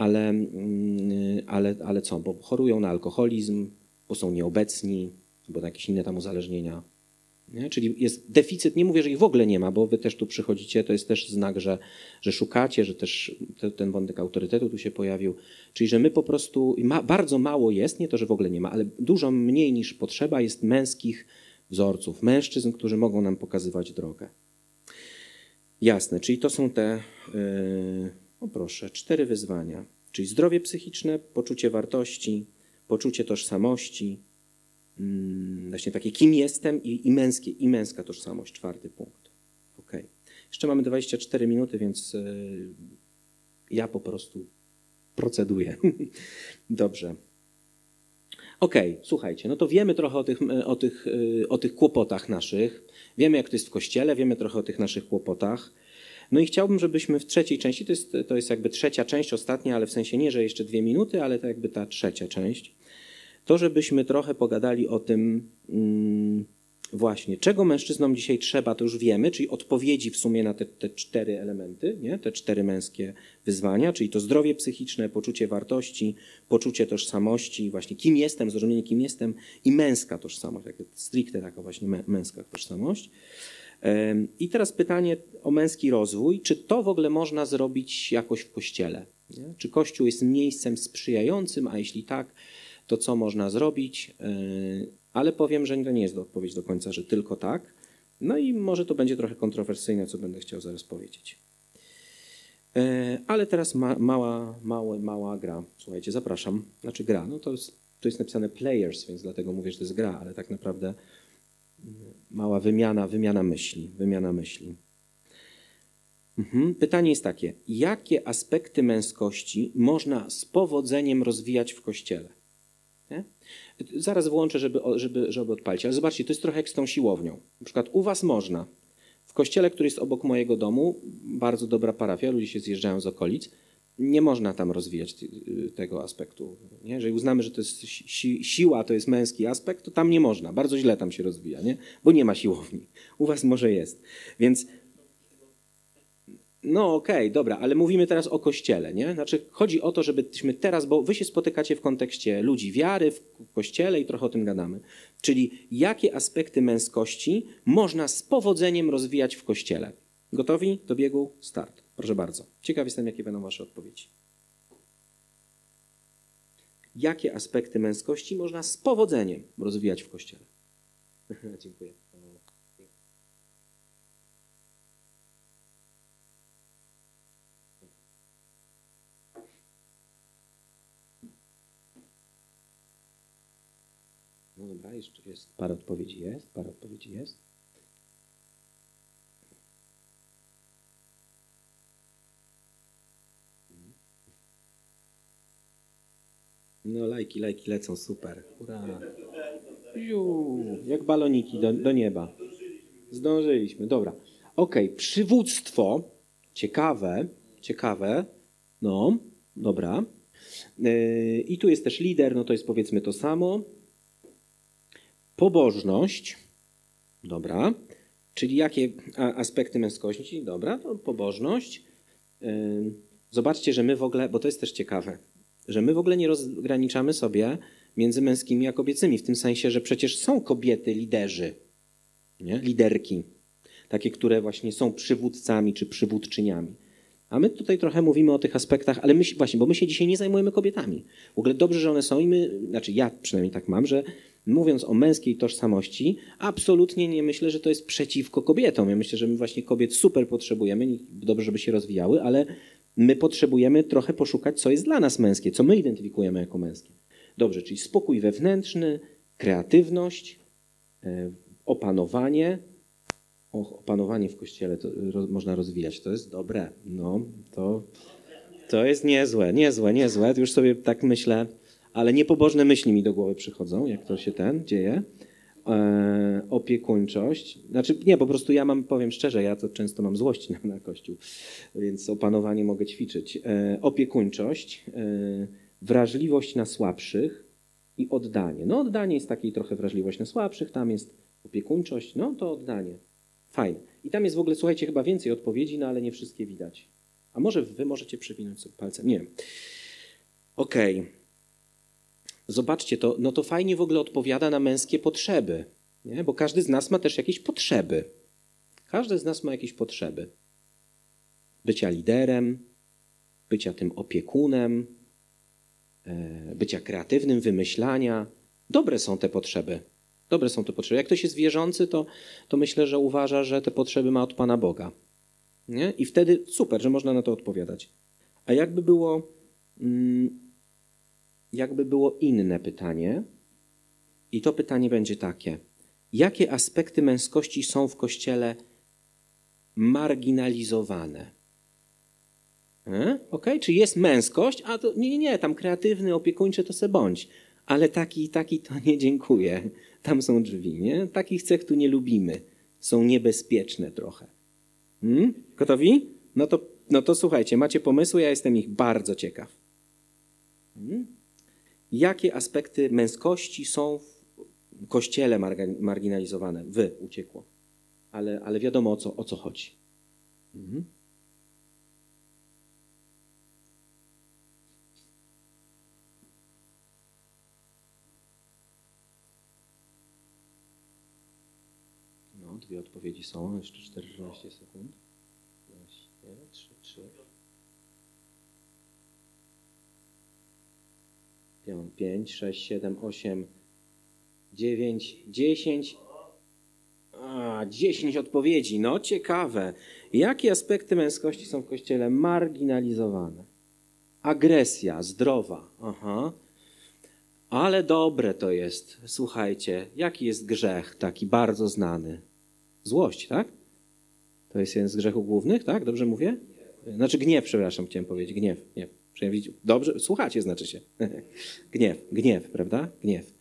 ale co? Bo chorują na alkoholizm, bo są nieobecni, bo na jakieś inne tam uzależnienia. Nie? Czyli jest deficyt, nie mówię, że ich w ogóle nie ma, bo wy też tu przychodzicie, to jest też znak, że szukacie, że też ten wątek autorytetu tu się pojawił. Czyli, że my po prostu, bardzo mało jest, nie to, że w ogóle nie ma, ale dużo mniej niż potrzeba jest męskich wzorców, mężczyzn, którzy mogą nam pokazywać drogę. Jasne, czyli to są te, 4 wyzwania. Czyli zdrowie psychiczne, poczucie wartości, poczucie tożsamości, właśnie takie kim jestem i męska tożsamość, 4 punkt. Okay. Jeszcze mamy 24 minuty, więc ja po prostu proceduję. Dobrze. Okej, słuchajcie, no to wiemy trochę o tych kłopotach naszych. Wiemy, jak to jest w Kościele, wiemy trochę o tych naszych kłopotach. No i chciałbym, żebyśmy w trzeciej części, to jest jakby trzecia część, ostatnia, ale w sensie nie, że jeszcze 2 minuty, ale to jakby ta trzecia część, to żebyśmy trochę pogadali o tym właśnie, czego mężczyznom dzisiaj trzeba, to już wiemy, czyli odpowiedzi w sumie na te 4 elementy, nie? Te 4 męskie wyzwania, czyli to zdrowie psychiczne, poczucie wartości, poczucie tożsamości, właśnie kim jestem, zrozumienie kim jestem i męska tożsamość, stricte taka właśnie męska tożsamość. I teraz pytanie o męski rozwój. Czy to w ogóle można zrobić jakoś w Kościele? Nie? Czy Kościół jest miejscem sprzyjającym, a jeśli tak, to co można zrobić? Ale powiem, że to nie jest odpowiedź do końca, że tylko tak. No i może to będzie trochę kontrowersyjne, co będę chciał zaraz powiedzieć. Ale teraz mała gra. Słuchajcie, zapraszam. Znaczy gra, no to jest napisane players, więc dlatego mówię, że to jest gra, ale tak naprawdę mała wymiana myśli. Pytanie jest takie, jakie aspekty męskości można z powodzeniem rozwijać w Kościele? Nie? Zaraz włączę, żeby odpalić, ale zobaczcie, to jest trochę jak z tą siłownią. Na przykład u was można, w kościele, który jest obok mojego domu, bardzo dobra parafia, ludzie się zjeżdżają z okolic, nie można tam rozwijać tego aspektu. Nie? Jeżeli uznamy, że to jest siła, to jest męski aspekt, to tam nie można. Bardzo źle tam się rozwija, nie? Bo nie ma siłowni. U was może jest. Więc no okej, dobra, ale mówimy teraz o Kościele, nie? Znaczy chodzi o to, żebyśmy teraz, bo wy się spotykacie w kontekście ludzi wiary, w Kościele i trochę o tym gadamy. Czyli jakie aspekty męskości można z powodzeniem rozwijać w Kościele? Gotowi? Do biegu? Start. Proszę bardzo. Ciekaw jestem, jakie będą wasze odpowiedzi. Jakie aspekty męskości można z powodzeniem rozwijać w Kościele? Dziękuję. No dobra, jeszcze jest parę odpowiedzi jest. No lajki lecą, super. Hurra. Jak baloniki do nieba. Zdążyliśmy, dobra. Okej, przywództwo. Ciekawe. No, dobra. I tu jest też lider, no to jest powiedzmy to samo. Pobożność. Dobra. Czyli jakie aspekty męskości? Dobra, to pobożność. Zobaczcie, że my w ogóle, bo to jest też ciekawe, że my w ogóle nie rozgraniczamy sobie między męskimi a kobiecymi, w tym sensie, że przecież są kobiety liderzy, nie? Liderki, takie, które właśnie są przywódcami czy przywódczyniami. A my tutaj trochę mówimy o tych aspektach, ale bo my się dzisiaj nie zajmujemy kobietami. W ogóle dobrze, że one są i ja przynajmniej tak mam, że mówiąc o męskiej tożsamości, absolutnie nie myślę, że to jest przeciwko kobietom. Ja myślę, że my właśnie kobiet super potrzebujemy, dobrze, żeby się rozwijały, ale my potrzebujemy trochę poszukać, co jest dla nas męskie, co my identyfikujemy jako męskie. Dobrze, czyli spokój wewnętrzny, kreatywność, opanowanie. Opanowanie w Kościele to można rozwijać. To jest dobre. No, to jest niezłe. Już sobie tak myślę, ale niepobożne myśli mi do głowy przychodzą, jak to się dzieje. Opiekuńczość. Znaczy nie, po prostu powiem szczerze, ja to często mam złość na Kościół, więc opanowanie mogę ćwiczyć. Opiekuńczość, wrażliwość na słabszych i oddanie. No oddanie jest takiej trochę wrażliwość na słabszych, tam jest opiekuńczość, no to oddanie. Fajne. I tam jest w ogóle, słuchajcie, chyba więcej odpowiedzi, no ale nie wszystkie widać. A może wy możecie przewinąć sobie palcem? Nie wiem. Okej. Zobaczcie, to fajnie w ogóle odpowiada na męskie potrzeby, nie? Bo każdy z nas ma też jakieś potrzeby. Każdy z nas ma jakieś potrzeby. Bycia liderem, bycia tym opiekunem, bycia kreatywnym, wymyślania. Dobre są te potrzeby. Jak ktoś jest wierzący, to myślę, że uważa, że te potrzeby ma od Pana Boga. Nie? I wtedy super, że można na to odpowiadać. A jakby było inne pytanie, i to pytanie będzie takie. Jakie aspekty męskości są w Kościele marginalizowane? Okej, czy jest męskość? A to nie, tam kreatywny, opiekuńczy to se bądź. Ale taki to nie dziękuję. Tam są drzwi, nie? Takich cech tu nie lubimy. Są niebezpieczne trochę. Gotowi? No to słuchajcie, macie pomysły, ja jestem ich bardzo ciekaw. Jakie aspekty męskości są w Kościele marginalizowane? Uciekło. Ale wiadomo o co chodzi. No, 2 odpowiedzi są, jeszcze 14 sekund. 3. 5, 6, 7, 8, 9, 10. 10 odpowiedzi. No ciekawe. Jakie aspekty męskości są w Kościele marginalizowane? Agresja, zdrowa. Aha. Ale dobre to jest. Słuchajcie, jaki jest grzech taki bardzo znany? Złość, tak? To jest jeden z grzechów głównych, tak? Dobrze mówię? Znaczy gniew, przepraszam, chciałem powiedzieć. Gniew. Dobrze, słuchacie, znaczy się. Gniew, prawda? Gniew.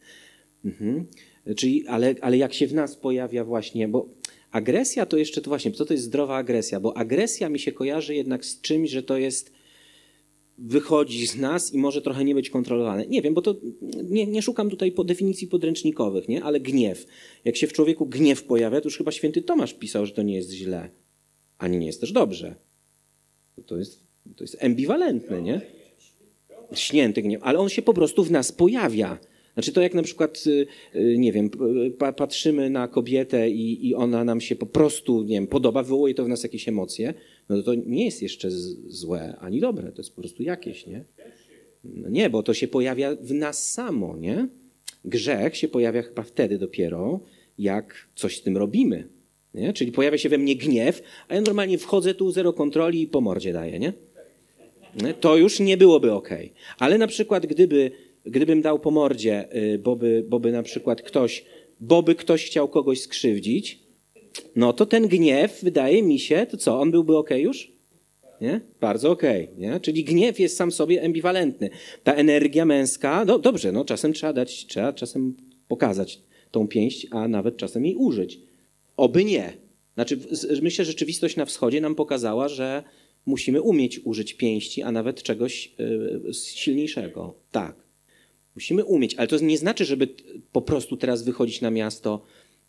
Czyli, ale jak się w nas pojawia właśnie, bo agresja to jeszcze to właśnie, co to jest zdrowa agresja? Bo agresja mi się kojarzy jednak z czymś, że to jest, wychodzi z nas i może trochę nie być kontrolowane. Nie wiem, bo to nie szukam tutaj definicji podręcznikowych, nie? Ale gniew. Jak się w człowieku gniew pojawia, to już chyba święty Tomasz pisał, że to nie jest źle, ani nie jest też dobrze. To jest ambiwalentne, nie? Śnięty gniew, ale on się po prostu w nas pojawia. Znaczy to jak na przykład, nie wiem, patrzymy na kobietę i ona nam się po prostu, nie wiem, podoba, wywołuje to w nas jakieś emocje, no to nie jest jeszcze złe ani dobre, to jest po prostu jakieś, nie? No nie, bo to się pojawia w nas samo, nie? Grzech się pojawia chyba wtedy dopiero, jak coś z tym robimy, nie? Czyli pojawia się we mnie gniew, a ja normalnie wchodzę tu, zero kontroli i po mordzie daję, nie? To już nie byłoby okej. Ale na przykład gdybym dał po mordzie, bo by na przykład ktoś chciał kogoś skrzywdzić, no to ten gniew, wydaje mi się, to co, on byłby okej już? Nie? Bardzo okej, nie? Czyli gniew jest sam sobie ambiwalentny. Ta energia męska, no dobrze, no czasem trzeba czasem pokazać tą pięść, a nawet czasem jej użyć. Oby nie. Znaczy, myślę, że rzeczywistość na wschodzie nam pokazała, że musimy umieć użyć pięści, a nawet czegoś silniejszego. Tak. Musimy umieć, ale to nie znaczy, żeby po prostu teraz wychodzić na miasto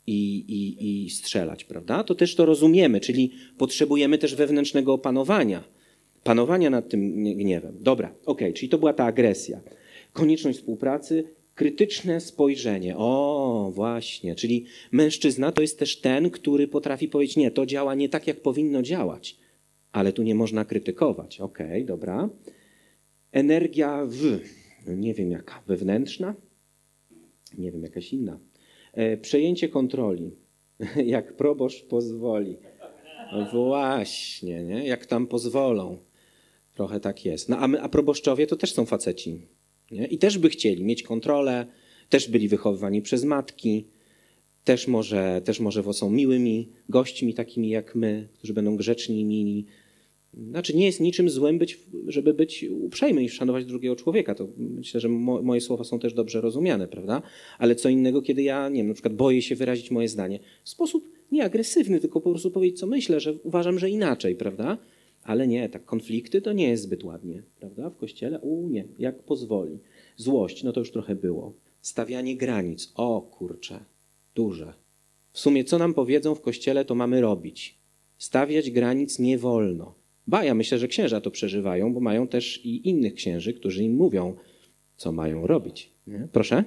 i strzelać, prawda? To też to rozumiemy, czyli potrzebujemy też wewnętrznego panowania nad tym gniewem. Dobra, okej, czyli to była ta agresja. Konieczność współpracy, krytyczne spojrzenie. O, właśnie, czyli mężczyzna to jest też ten, który potrafi powiedzieć, nie, to działa nie tak, jak powinno działać, ale tu nie można krytykować. Okej, dobra. Energia nie wiem jaka, wewnętrzna? Nie wiem, jakaś inna. Przejęcie kontroli, jak proboszcz pozwoli. No właśnie, nie? Jak tam pozwolą. Trochę tak jest. No a proboszczowie to też są faceci. Nie? I też by chcieli mieć kontrolę, też byli wychowywani przez matki, też może są miłymi gośćmi takimi jak my, którzy będą grzeczni i mili. Znaczy nie jest niczym złym, żeby być uprzejmy i szanować drugiego człowieka. To myślę, że moje słowa są też dobrze rozumiane, prawda? Ale co innego, kiedy ja, nie wiem, na przykład boję się wyrazić moje zdanie w sposób nie agresywny, tylko po prostu powiedzieć, co myślę, że uważam, że inaczej, prawda? Ale nie, tak konflikty to nie jest zbyt ładnie, prawda? W Kościele, nie, jak pozwoli. Złość, no to już trochę było. Stawianie granic, o kurczę, duże. W sumie co nam powiedzą w Kościele, to mamy robić. Stawiać granic nie wolno. Ja myślę, że księża to przeżywają, bo mają też i innych księży, którzy im mówią, co mają robić. Nie? Proszę?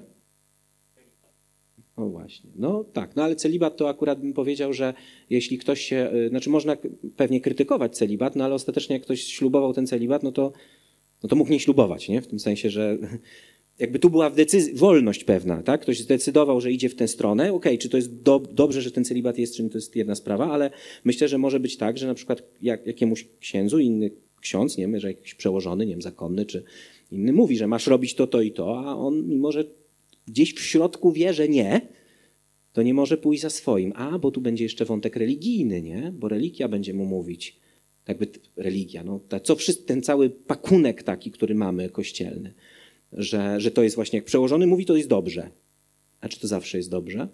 No właśnie. No tak, no ale celibat to akurat bym powiedział, że jeśli ktoś się, znaczy można pewnie krytykować celibat, no ale ostatecznie jak ktoś ślubował ten celibat, no to mógł nie ślubować, nie? W tym sensie, że jakby tu była wolność pewna, tak? Ktoś zdecydował, że idzie w tę stronę. Okej, czy to jest dobrze, że ten celibat jest, czy nie, to jest jedna sprawa, ale myślę, że może być tak, że na przykład jakiemuś księdzu, inny ksiądz, nie wiem, że jakiś przełożony, nie wiem, zakonny, czy inny mówi, że masz robić to i to, a on, mimo że gdzieś w środku wie, że nie, to nie może pójść za swoim. Bo tu będzie jeszcze wątek religijny, nie? Bo religia będzie mu mówić. Jakby religia, no, ten cały pakunek taki, który mamy kościelny. Że to jest właśnie, jak przełożony mówi, to jest dobrze. A czy to zawsze jest dobrze?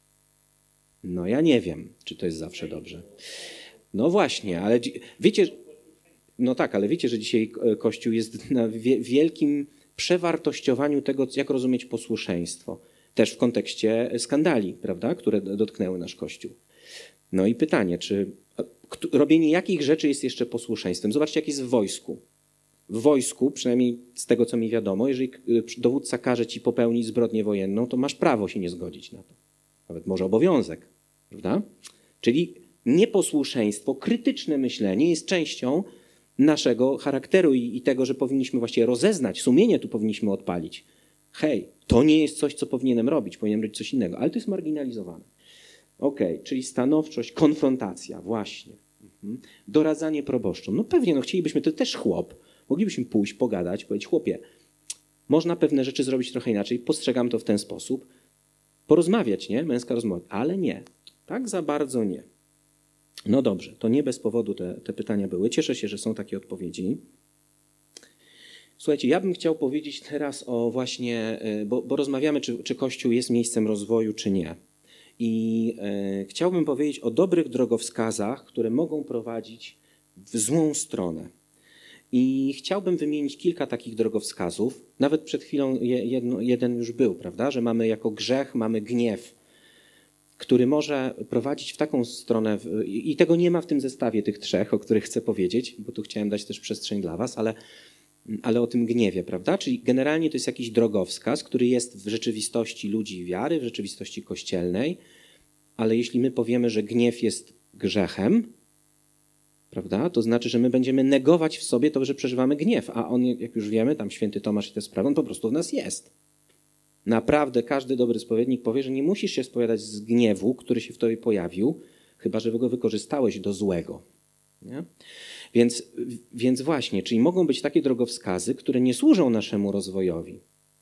No ja nie wiem, czy to jest zawsze dobrze. No właśnie, ale wiecie, No tak, ale wiecie, że dzisiaj Kościół jest na wielkim przewartościowaniu tego, jak rozumieć posłuszeństwo. Też w kontekście skandali, prawda, które dotknęły nasz Kościół. No i pytanie, czy robienie jakich rzeczy jest jeszcze posłuszeństwem? Zobaczcie, jak jest w wojsku. W wojsku, przynajmniej z tego, co mi wiadomo, jeżeli dowódca każe ci popełnić zbrodnię wojenną, to masz prawo się nie zgodzić na to. Nawet może obowiązek, prawda? Czyli nieposłuszeństwo, krytyczne myślenie jest częścią naszego charakteru i tego, że powinniśmy właściwie rozeznać, sumienie tu powinniśmy odpalić. Hej, to nie jest coś, co powinienem robić coś innego, ale to jest marginalizowane. Okej, czyli stanowczość, konfrontacja, właśnie. Doradzanie proboszczom. No pewnie, no chcielibyśmy, to też chłop. Moglibyśmy pójść, pogadać, powiedzieć, chłopie, można pewne rzeczy zrobić trochę inaczej, postrzegam to w ten sposób. Porozmawiać, nie? Męska rozmowa. Ale nie. Tak za bardzo nie. No dobrze, to nie bez powodu te pytania były. Cieszę się, że są takie odpowiedzi. Słuchajcie, ja bym chciał powiedzieć teraz o właśnie, bo rozmawiamy, czy Kościół jest miejscem rozwoju, czy nie. I chciałbym powiedzieć o dobrych drogowskazach, które mogą prowadzić w złą stronę. I chciałbym wymienić kilka takich drogowskazów. Nawet przed chwilą jeden już był, prawda? Że mamy jako grzech, mamy gniew, który może prowadzić w taką stronę, i tego nie ma w tym zestawie tych trzech, o których chcę powiedzieć, bo tu chciałem dać też przestrzeń dla was, ale o tym gniewie, prawda? Czyli generalnie to jest jakiś drogowskaz, który jest w rzeczywistości ludzi wiary, w rzeczywistości kościelnej, ale jeśli my powiemy, że gniew jest grzechem, prawda, to znaczy, że my będziemy negować w sobie to, że przeżywamy gniew, a on, jak już wiemy, tam święty Tomasz i te sprawy, on po prostu w nas jest. Naprawdę każdy dobry spowiednik powie, że nie musisz się spowiadać z gniewu, który się w tobie pojawił, chyba że go wykorzystałeś do złego. Nie? Więc właśnie, czyli mogą być takie drogowskazy, które nie służą naszemu rozwojowi.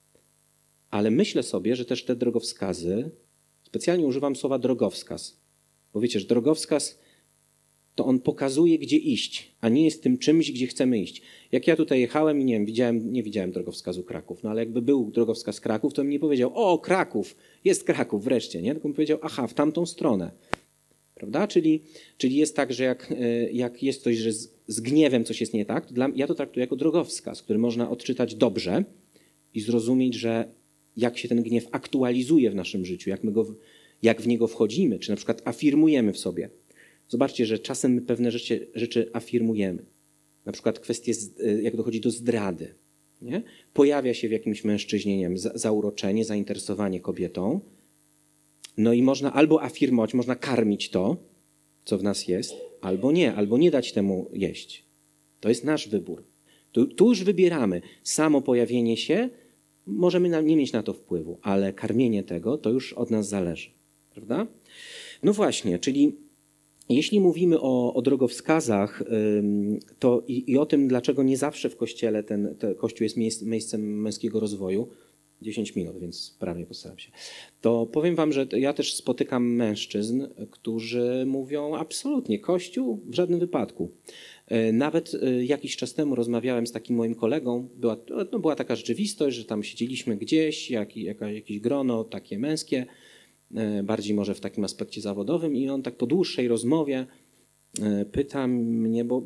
Ale myślę sobie, że też te drogowskazy, specjalnie używam słowa drogowskaz, bo wiecie, że drogowskaz to on pokazuje, gdzie iść, a nie jest tym czymś, gdzie chcemy iść. Jak ja tutaj jechałem i nie widziałem drogowskazu Kraków, no ale jakby był drogowskaz Kraków, to bym nie powiedział, o Kraków, jest Kraków wreszcie, nie? Tylko bym powiedział, aha, w tamtą stronę. Prawda? Czyli jest tak, że jak jest coś, że z gniewem coś jest nie tak, to ja to traktuję jako drogowskaz, który można odczytać dobrze i zrozumieć, że jak się ten gniew aktualizuje w naszym życiu, jak w niego wchodzimy, czy na przykład afirmujemy w sobie. Zobaczcie, że czasem my pewne rzeczy afirmujemy. Na przykład kwestie, jak dochodzi do zdrady. Nie? Pojawia się w jakimś mężczyźnie, nie wiem, zauroczenie, zainteresowanie kobietą. No i można albo afirmować, można karmić to, co w nas jest, albo nie dać temu jeść. To jest nasz wybór. Tu już wybieramy. Samo pojawienie się, możemy nie mieć na to wpływu, ale karmienie tego, to już od nas zależy. Prawda? No właśnie, czyli jeśli mówimy o drogowskazach to i o tym, dlaczego nie zawsze w Kościele ten Kościół jest miejscem męskiego rozwoju, 10 minut, więc prawie postaram się, to powiem wam, że ja też spotykam mężczyzn, którzy mówią absolutnie, Kościół w żadnym wypadku. Nawet jakiś czas temu rozmawiałem z takim moim kolegą, była taka rzeczywistość, że tam siedzieliśmy gdzieś, jakieś grono takie męskie, bardziej może w takim aspekcie zawodowym i on tak po dłuższej rozmowie pyta mnie, bo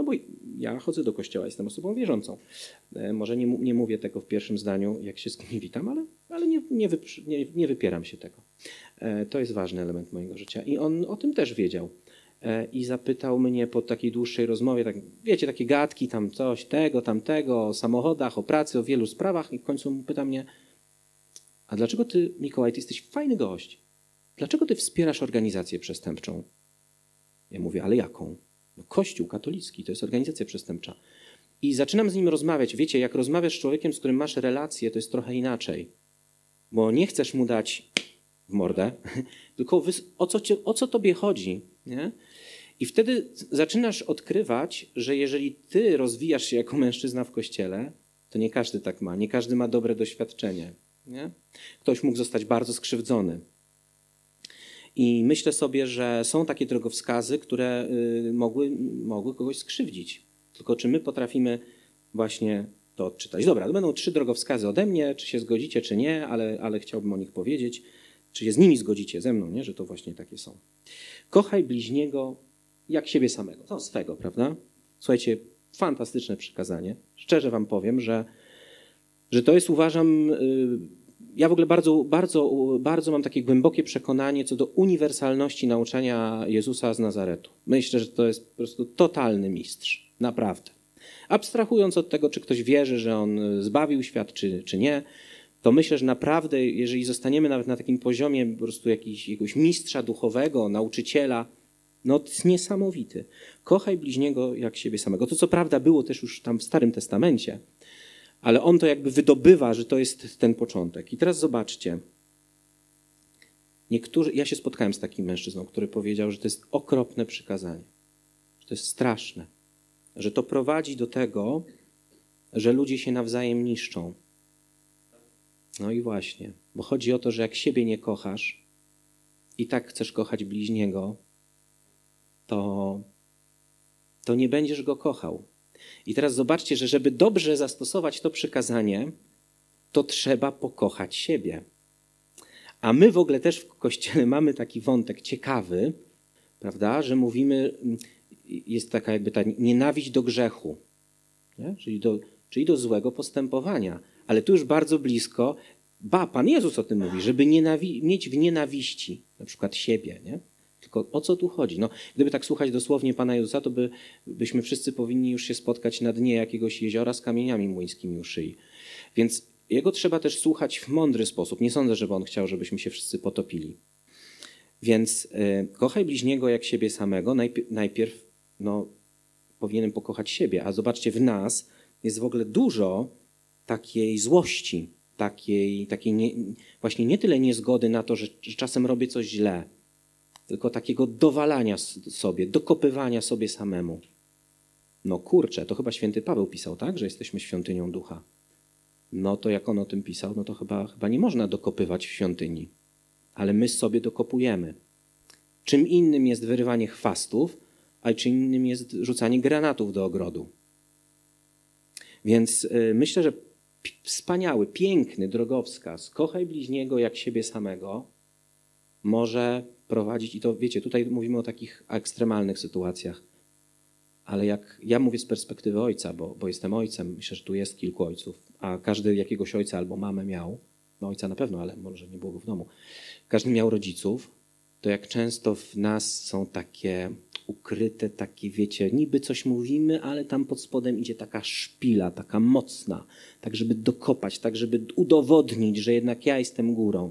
ja chodzę do kościoła, jestem osobą wierzącą. Może nie mówię tego w pierwszym zdaniu, jak się z kimś witam, ale nie wypieram się tego. To jest ważny element mojego życia i on o tym też wiedział. I zapytał mnie po takiej dłuższej rozmowie, tak, wiecie, takie gadki, tam coś, tego, tamtego, o samochodach, o pracy, o wielu sprawach i w końcu pyta mnie, a dlaczego ty, Mikołaj, ty jesteś fajny gość? Dlaczego ty wspierasz organizację przestępczą? Ja mówię, ale jaką? No, Kościół katolicki, to jest organizacja przestępcza. I zaczynam z nim rozmawiać. Wiecie, jak rozmawiasz z człowiekiem, z którym masz relację, to jest trochę inaczej. Bo nie chcesz mu dać w mordę, tylko o co tobie chodzi? Nie? I wtedy zaczynasz odkrywać, że jeżeli ty rozwijasz się jako mężczyzna w Kościele, to nie każdy tak ma. Nie każdy ma dobre doświadczenie. Nie? Ktoś mógł zostać bardzo skrzywdzony. I myślę sobie, że są takie drogowskazy, które mogły kogoś skrzywdzić. Tylko czy my potrafimy właśnie to odczytać? Dobra, to będą 3 drogowskazy ode mnie, czy się zgodzicie, czy nie, ale chciałbym o nich powiedzieć. Czy się z nimi zgodzicie ze mną, nie? Że to właśnie takie są. Kochaj bliźniego jak siebie samego. To swego, prawda? Słuchajcie, fantastyczne przykazanie. Szczerze wam powiem, że to jest, uważam, ja w ogóle bardzo mam takie głębokie przekonanie co do uniwersalności nauczania Jezusa z Nazaretu. Myślę, że to jest po prostu totalny mistrz, naprawdę. Abstrahując od tego, czy ktoś wierzy, że on zbawił świat, czy nie, to myślę, że naprawdę, jeżeli zostaniemy nawet na takim poziomie po prostu jakiegoś mistrza duchowego, nauczyciela, no to jest niesamowity. Kochaj bliźniego jak siebie samego. To co prawda było też już tam w Starym Testamencie, ale on to jakby wydobywa, że to jest ten początek. I teraz zobaczcie. Ja się spotkałem z takim mężczyzną, który powiedział, że to jest okropne przykazanie, że to jest straszne, że to prowadzi do tego, że ludzie się nawzajem niszczą. No i właśnie, bo chodzi o to, że jak siebie nie kochasz i tak chcesz kochać bliźniego, to nie będziesz go kochał. I teraz zobaczcie, że żeby dobrze zastosować to przykazanie, to trzeba pokochać siebie. A my w ogóle też w Kościele mamy taki wątek ciekawy, prawda, że mówimy, jest taka jakby ta nienawiść do grzechu, nie? Czyli do złego postępowania. Ale tu już bardzo blisko, Pan Jezus o tym mówi, żeby mieć w nienawiści na przykład siebie, nie? Tylko o co tu chodzi? No, gdyby tak słuchać dosłownie Pana Jezusa, to byśmy wszyscy powinni już się spotkać na dnie jakiegoś jeziora z kamieniami młyńskimi u szyi. Więc Jego trzeba też słuchać w mądry sposób. Nie sądzę, żeby On chciał, żebyśmy się wszyscy potopili. Więc kochaj bliźniego jak siebie samego. Najpierw powinienem pokochać siebie. A zobaczcie, w nas jest w ogóle dużo takiej złości, takiej właśnie nie tyle niezgody na to, że czasem robię coś źle, tylko takiego dowalania sobie, dokopywania sobie samemu. No kurczę, to chyba święty Paweł pisał, tak, że jesteśmy świątynią ducha. No to jak on o tym pisał, no to chyba nie można dokopywać w świątyni, ale my sobie dokopujemy. Czym innym jest wyrywanie chwastów, a czym innym jest rzucanie granatów do ogrodu. Więc myślę, że wspaniały, piękny drogowskaz, kochaj bliźniego jak siebie samego, może prowadzić, i to wiecie, tutaj mówimy o takich ekstremalnych sytuacjach, ale jak ja mówię z perspektywy ojca, bo jestem ojcem, myślę, że tu jest kilku ojców, a każdy jakiegoś ojca albo mamę miał, no ojca na pewno, ale może nie było go w domu, każdy miał rodziców, to jak często w nas są takie ukryte, takie wiecie, niby coś mówimy, ale tam pod spodem idzie taka szpila, taka mocna, tak żeby dokopać, tak żeby udowodnić, że jednak ja jestem górą.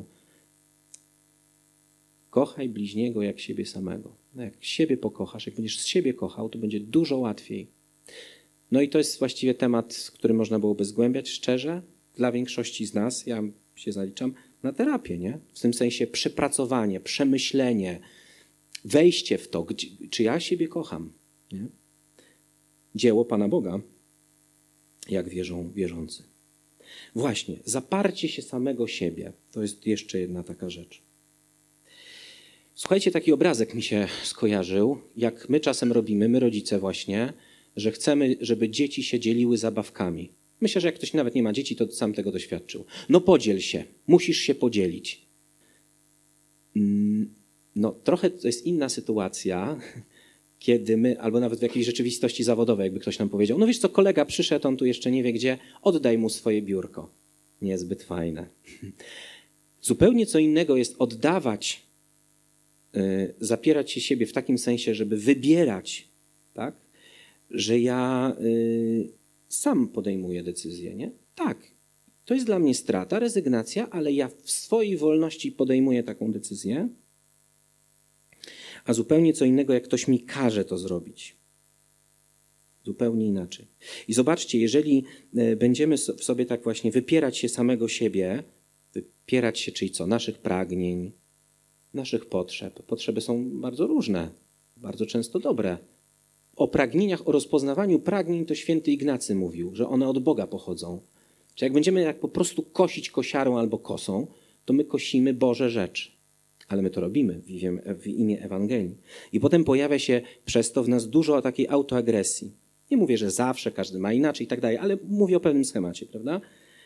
Kochaj bliźniego jak siebie samego. No jak siebie pokochasz, jak będziesz z siebie kochał, to będzie dużo łatwiej. No i to jest właściwie temat, który można byłoby zgłębiać szczerze dla większości z nas, ja się zaliczam, na terapię, nie? W tym sensie przepracowanie, przemyślenie, wejście w to, czy ja siebie kocham, nie? Dzieło Pana Boga, jak wierzą wierzący. Właśnie, zaparcie się samego siebie, to jest jeszcze jedna taka rzecz. Słuchajcie, taki obrazek mi się skojarzył, jak my czasem robimy, my rodzice właśnie, że chcemy, żeby dzieci się dzieliły zabawkami. Myślę, że jak ktoś nawet nie ma dzieci, to sam tego doświadczył. No podziel się, musisz się podzielić. No trochę to jest inna sytuacja, kiedy my, albo nawet w jakiejś rzeczywistości zawodowej, jakby ktoś nam powiedział, no wiesz co, kolega przyszedł, on tu jeszcze nie wie gdzie, oddaj mu swoje biurko. Niezbyt fajne. Zupełnie co innego jest oddawać, zapierać się siebie w takim sensie, żeby wybierać, tak, że ja sam podejmuję decyzję, nie? Tak, to jest dla mnie strata, rezygnacja, ale ja w swojej wolności podejmuję taką decyzję, a zupełnie co innego, jak ktoś mi każe to zrobić. Zupełnie inaczej. I zobaczcie, jeżeli będziemy w sobie tak właśnie wypierać się samego siebie, wypierać się, czyli co? Naszych pragnień, naszych potrzeb. Potrzeby są bardzo różne, bardzo często dobre. O pragnieniach, o rozpoznawaniu pragnień to święty Ignacy mówił, że one od Boga pochodzą. Czy jak będziemy jak po prostu kosić kosiarą albo kosą, to my kosimy Boże rzeczy. Ale my to robimy w imię Ewangelii. I potem pojawia się przez to w nas dużo takiej autoagresji. Nie mówię, że zawsze każdy ma inaczej i tak dalej, ale mówię o pewnym schemacie, prawda?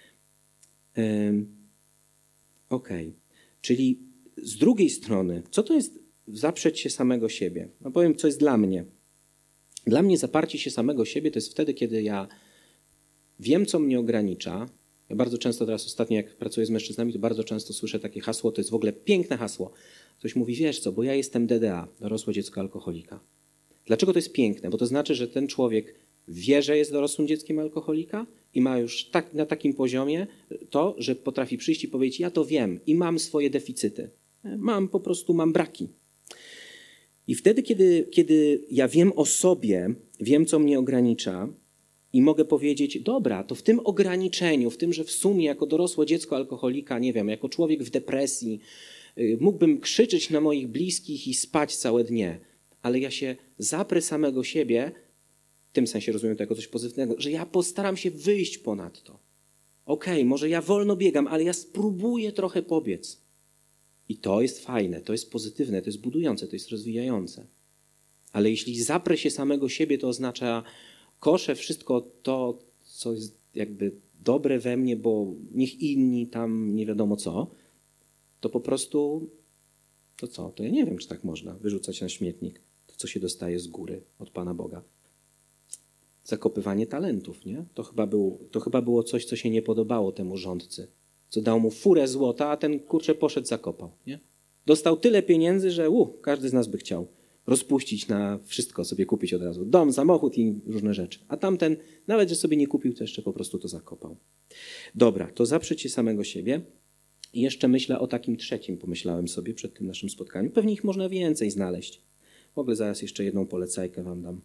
Okej. Czyli z drugiej strony, co to jest zaprzeć się samego siebie? No powiem, co jest dla mnie. Dla mnie zaparcie się samego siebie to jest wtedy, kiedy ja wiem, co mnie ogranicza. Ja bardzo często teraz ostatnio, jak pracuję z mężczyznami, to bardzo często słyszę takie hasło, to jest w ogóle piękne hasło. Ktoś mówi, wiesz co, bo ja jestem DDA, dorosłe dziecko alkoholika. Dlaczego to jest piękne? Bo to znaczy, że ten człowiek wie, że jest dorosłym dzieckiem alkoholika i ma już na takim poziomie to, że potrafi przyjść i powiedzieć, ja to wiem i mam swoje deficyty. Mam braki. I wtedy, kiedy ja wiem o sobie, wiem, co mnie ogranicza i mogę powiedzieć, dobra, to w tym ograniczeniu, w tym, że w sumie jako dorosłe dziecko alkoholika, nie wiem, jako człowiek w depresji, mógłbym krzyczeć na moich bliskich i spać całe dnie, ale ja się zaprę samego siebie, w tym sensie rozumiem to jako coś pozytywnego, że ja postaram się wyjść ponad to. Okej, może ja wolno biegam, ale ja spróbuję trochę pobiec. I to jest fajne, to jest pozytywne, to jest budujące, to jest rozwijające. Ale jeśli zaprę się samego siebie, to oznacza koszę wszystko to, co jest jakby dobre we mnie, bo niech inni tam nie wiadomo co, to po prostu, to co? To ja nie wiem, czy tak można wyrzucać na śmietnik to, co się dostaje z góry od Pana Boga. Zakopywanie talentów, nie? To chyba było coś, co się nie podobało temu rządcy, co dał mu furę złota, a ten kurczę poszedł, zakopał, nie? Dostał tyle pieniędzy, że każdy z nas by chciał rozpuścić na wszystko, sobie kupić od razu. Dom, samochód i różne rzeczy. A tamten, nawet że sobie nie kupił, to jeszcze po prostu to zakopał. Dobra, to zaprzeć się samego siebie. I jeszcze myślę o takim trzecim, pomyślałem sobie przed tym naszym spotkaniem. Pewnie ich można więcej znaleźć. W ogóle zaraz jeszcze jedną polecajkę wam dam.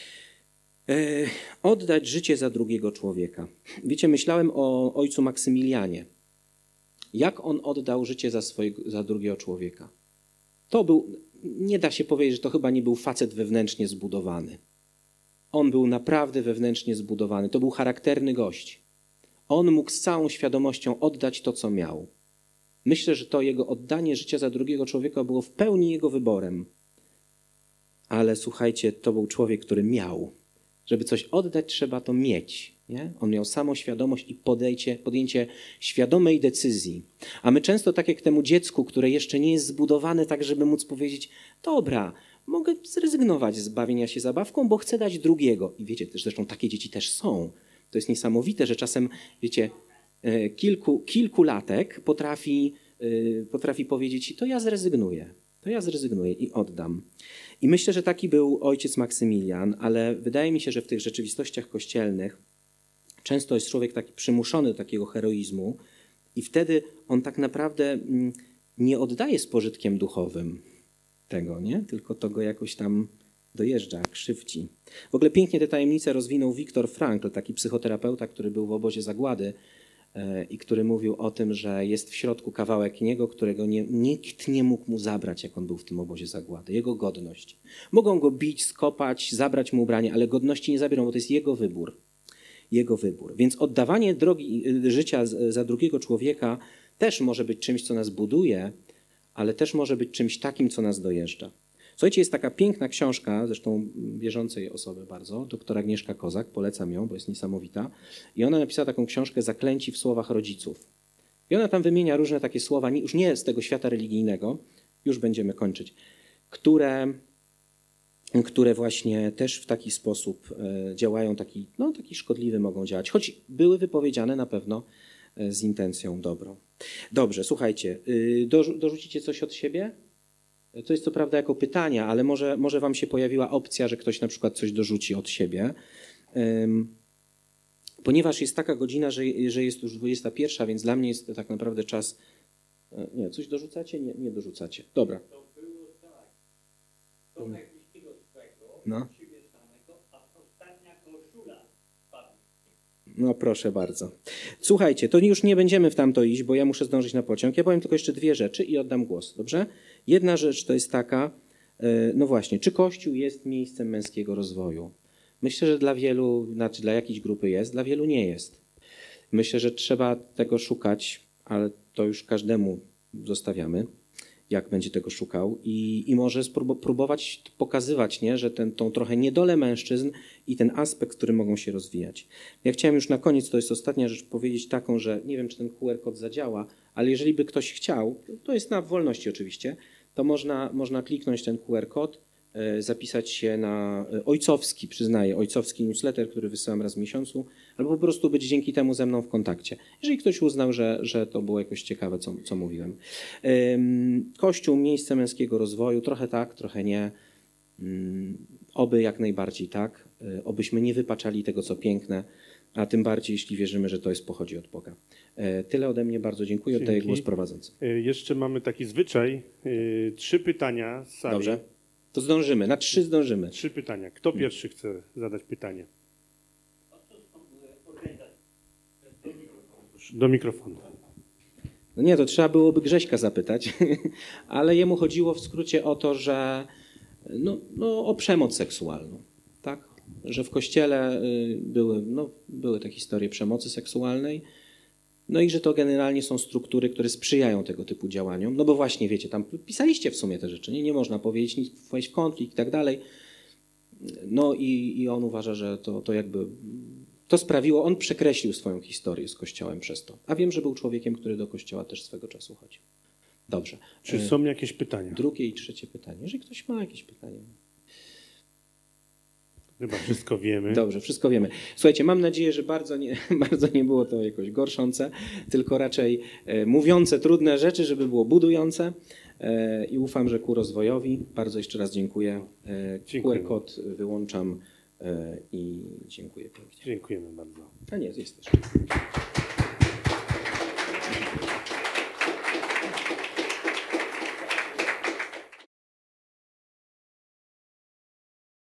Oddać życie za drugiego człowieka. Wiecie, myślałem o ojcu Maksymilianie. Jak on oddał życie za drugiego człowieka? To był, nie da się powiedzieć, że to chyba nie był facet wewnętrznie zbudowany. On był naprawdę wewnętrznie zbudowany. To był charakterny gość. On mógł z całą świadomością oddać to, co miał. Myślę, że to jego oddanie życia za drugiego człowieka było w pełni jego wyborem. Ale słuchajcie, to był człowiek, który miał. Żeby coś oddać, trzeba to mieć. Nie? On miał samoświadomość i podjęcie świadomej decyzji. A my często tak jak temu dziecku, które jeszcze nie jest zbudowane tak, żeby móc powiedzieć, dobra, mogę zrezygnować z bawienia się zabawką, bo chcę dać drugiego. I wiecie, zresztą takie dzieci też są. To jest niesamowite, że czasem, wiecie, kilkulatek potrafi powiedzieć, to ja zrezygnuję i oddam. I myślę, że taki był ojciec Maksymilian, ale wydaje mi się, że w tych rzeczywistościach kościelnych często jest człowiek taki przymuszony do takiego heroizmu i wtedy on tak naprawdę nie oddaje z pożytkiem duchowym tego, nie? Tylko to go jakoś tam dojeżdża, krzywdzi. W ogóle pięknie te tajemnice rozwinął Viktor Frankl, taki psychoterapeuta, który był w obozie zagłady i który mówił o tym, że jest w środku kawałek niego, którego nikt nie mógł mu zabrać, jak on był w tym obozie zagłady. Jego godność. Mogą go bić, skopać, zabrać mu ubranie, ale godności nie zabiorą, bo to jest jego wybór. Jego wybór. Więc oddawanie życia za drugiego człowieka też może być czymś, co nas buduje, ale też może być czymś takim, co nas dojeżdża. Słuchajcie, jest taka piękna książka, zresztą wierzącej osoby bardzo, doktor Agnieszka Kozak, polecam ją, bo jest niesamowita. I ona napisała taką książkę Zaklęci w słowach rodziców. I ona tam wymienia różne takie słowa, już nie z tego świata religijnego, już będziemy kończyć, które właśnie też w taki sposób działają, taki szkodliwy mogą działać, choć były wypowiedziane na pewno z intencją dobrą. Dobrze, słuchajcie, dorzucicie coś od siebie? To jest co prawda jako pytania, ale może wam się pojawiła opcja, że ktoś na przykład coś dorzuci od siebie. Ponieważ jest taka godzina, że jest już 21, więc dla mnie jest to tak naprawdę czas... Nie, coś dorzucacie? Nie dorzucacie. Dobra. To było tak. Tomek wyścigał swego, No. siebie samego, a ostatnia koszula spadła. No proszę bardzo. Słuchajcie, to już nie będziemy w tamto iść, bo ja muszę zdążyć na pociąg. Ja powiem tylko jeszcze dwie rzeczy i oddam głos, dobrze? Jedna rzecz to jest taka, no właśnie, czy Kościół jest miejscem męskiego rozwoju? Myślę, że dla wielu, znaczy dla jakiejś grupy jest, dla wielu nie jest. Myślę, że trzeba tego szukać, ale to już każdemu zostawiamy, jak będzie tego szukał i może próbować pokazywać, nie, że tą trochę niedolę mężczyzn i ten aspekt, który mogą się rozwijać. Ja chciałem już na koniec, to jest ostatnia rzecz, powiedzieć taką, że nie wiem, czy ten QR kod zadziała, ale jeżeli by ktoś chciał, to jest na wolności oczywiście, to można kliknąć ten QR kod, zapisać się na ojcowski newsletter, który wysyłam raz w miesiącu, albo po prostu być dzięki temu ze mną w kontakcie. Jeżeli ktoś uznał, że to było jakoś ciekawe, co mówiłem. Kościół, miejsce męskiego rozwoju, trochę tak, trochę nie. Oby jak najbardziej tak. Obyśmy nie wypaczali tego, co piękne, a tym bardziej, jeśli wierzymy, że to pochodzi od Boga. Tyle ode mnie, bardzo dziękuję. Oddaję głos prowadzący. Jeszcze mamy taki zwyczaj, 3 pytania z sali. Dobrze, to zdążymy, na 3 zdążymy. 3 pytania. Kto pierwszy chce zadać pytanie? Do mikrofonu. No nie, to trzeba byłoby Grześka zapytać, ale jemu chodziło w skrócie o to, że o przemoc seksualną, tak? Że w kościele były te historie przemocy seksualnej, no i że to generalnie są struktury, które sprzyjają tego typu działaniom, no bo właśnie, wiecie, tam pisaliście w sumie te rzeczy, nie można powiedzieć, nic, wejść w konflikt i tak dalej. No i on uważa, że to jakby to sprawiło, on przekreślił swoją historię z Kościołem przez to. A wiem, że był człowiekiem, który do Kościoła też swego czasu chodził. Dobrze. Czy są jakieś pytania? Drugie i trzecie pytanie. Jeżeli ktoś ma jakieś pytanie. Chyba wszystko wiemy. Dobrze, wszystko wiemy. Słuchajcie, mam nadzieję, że bardzo nie było to jakoś gorszące, tylko raczej mówiące trudne rzeczy, żeby było budujące i ufam, że ku rozwojowi. Bardzo jeszcze raz dziękuję. Dziękuję. QR kod wyłączam i dziękuję pięknie. Dziękujemy bardzo. A nie, jest też.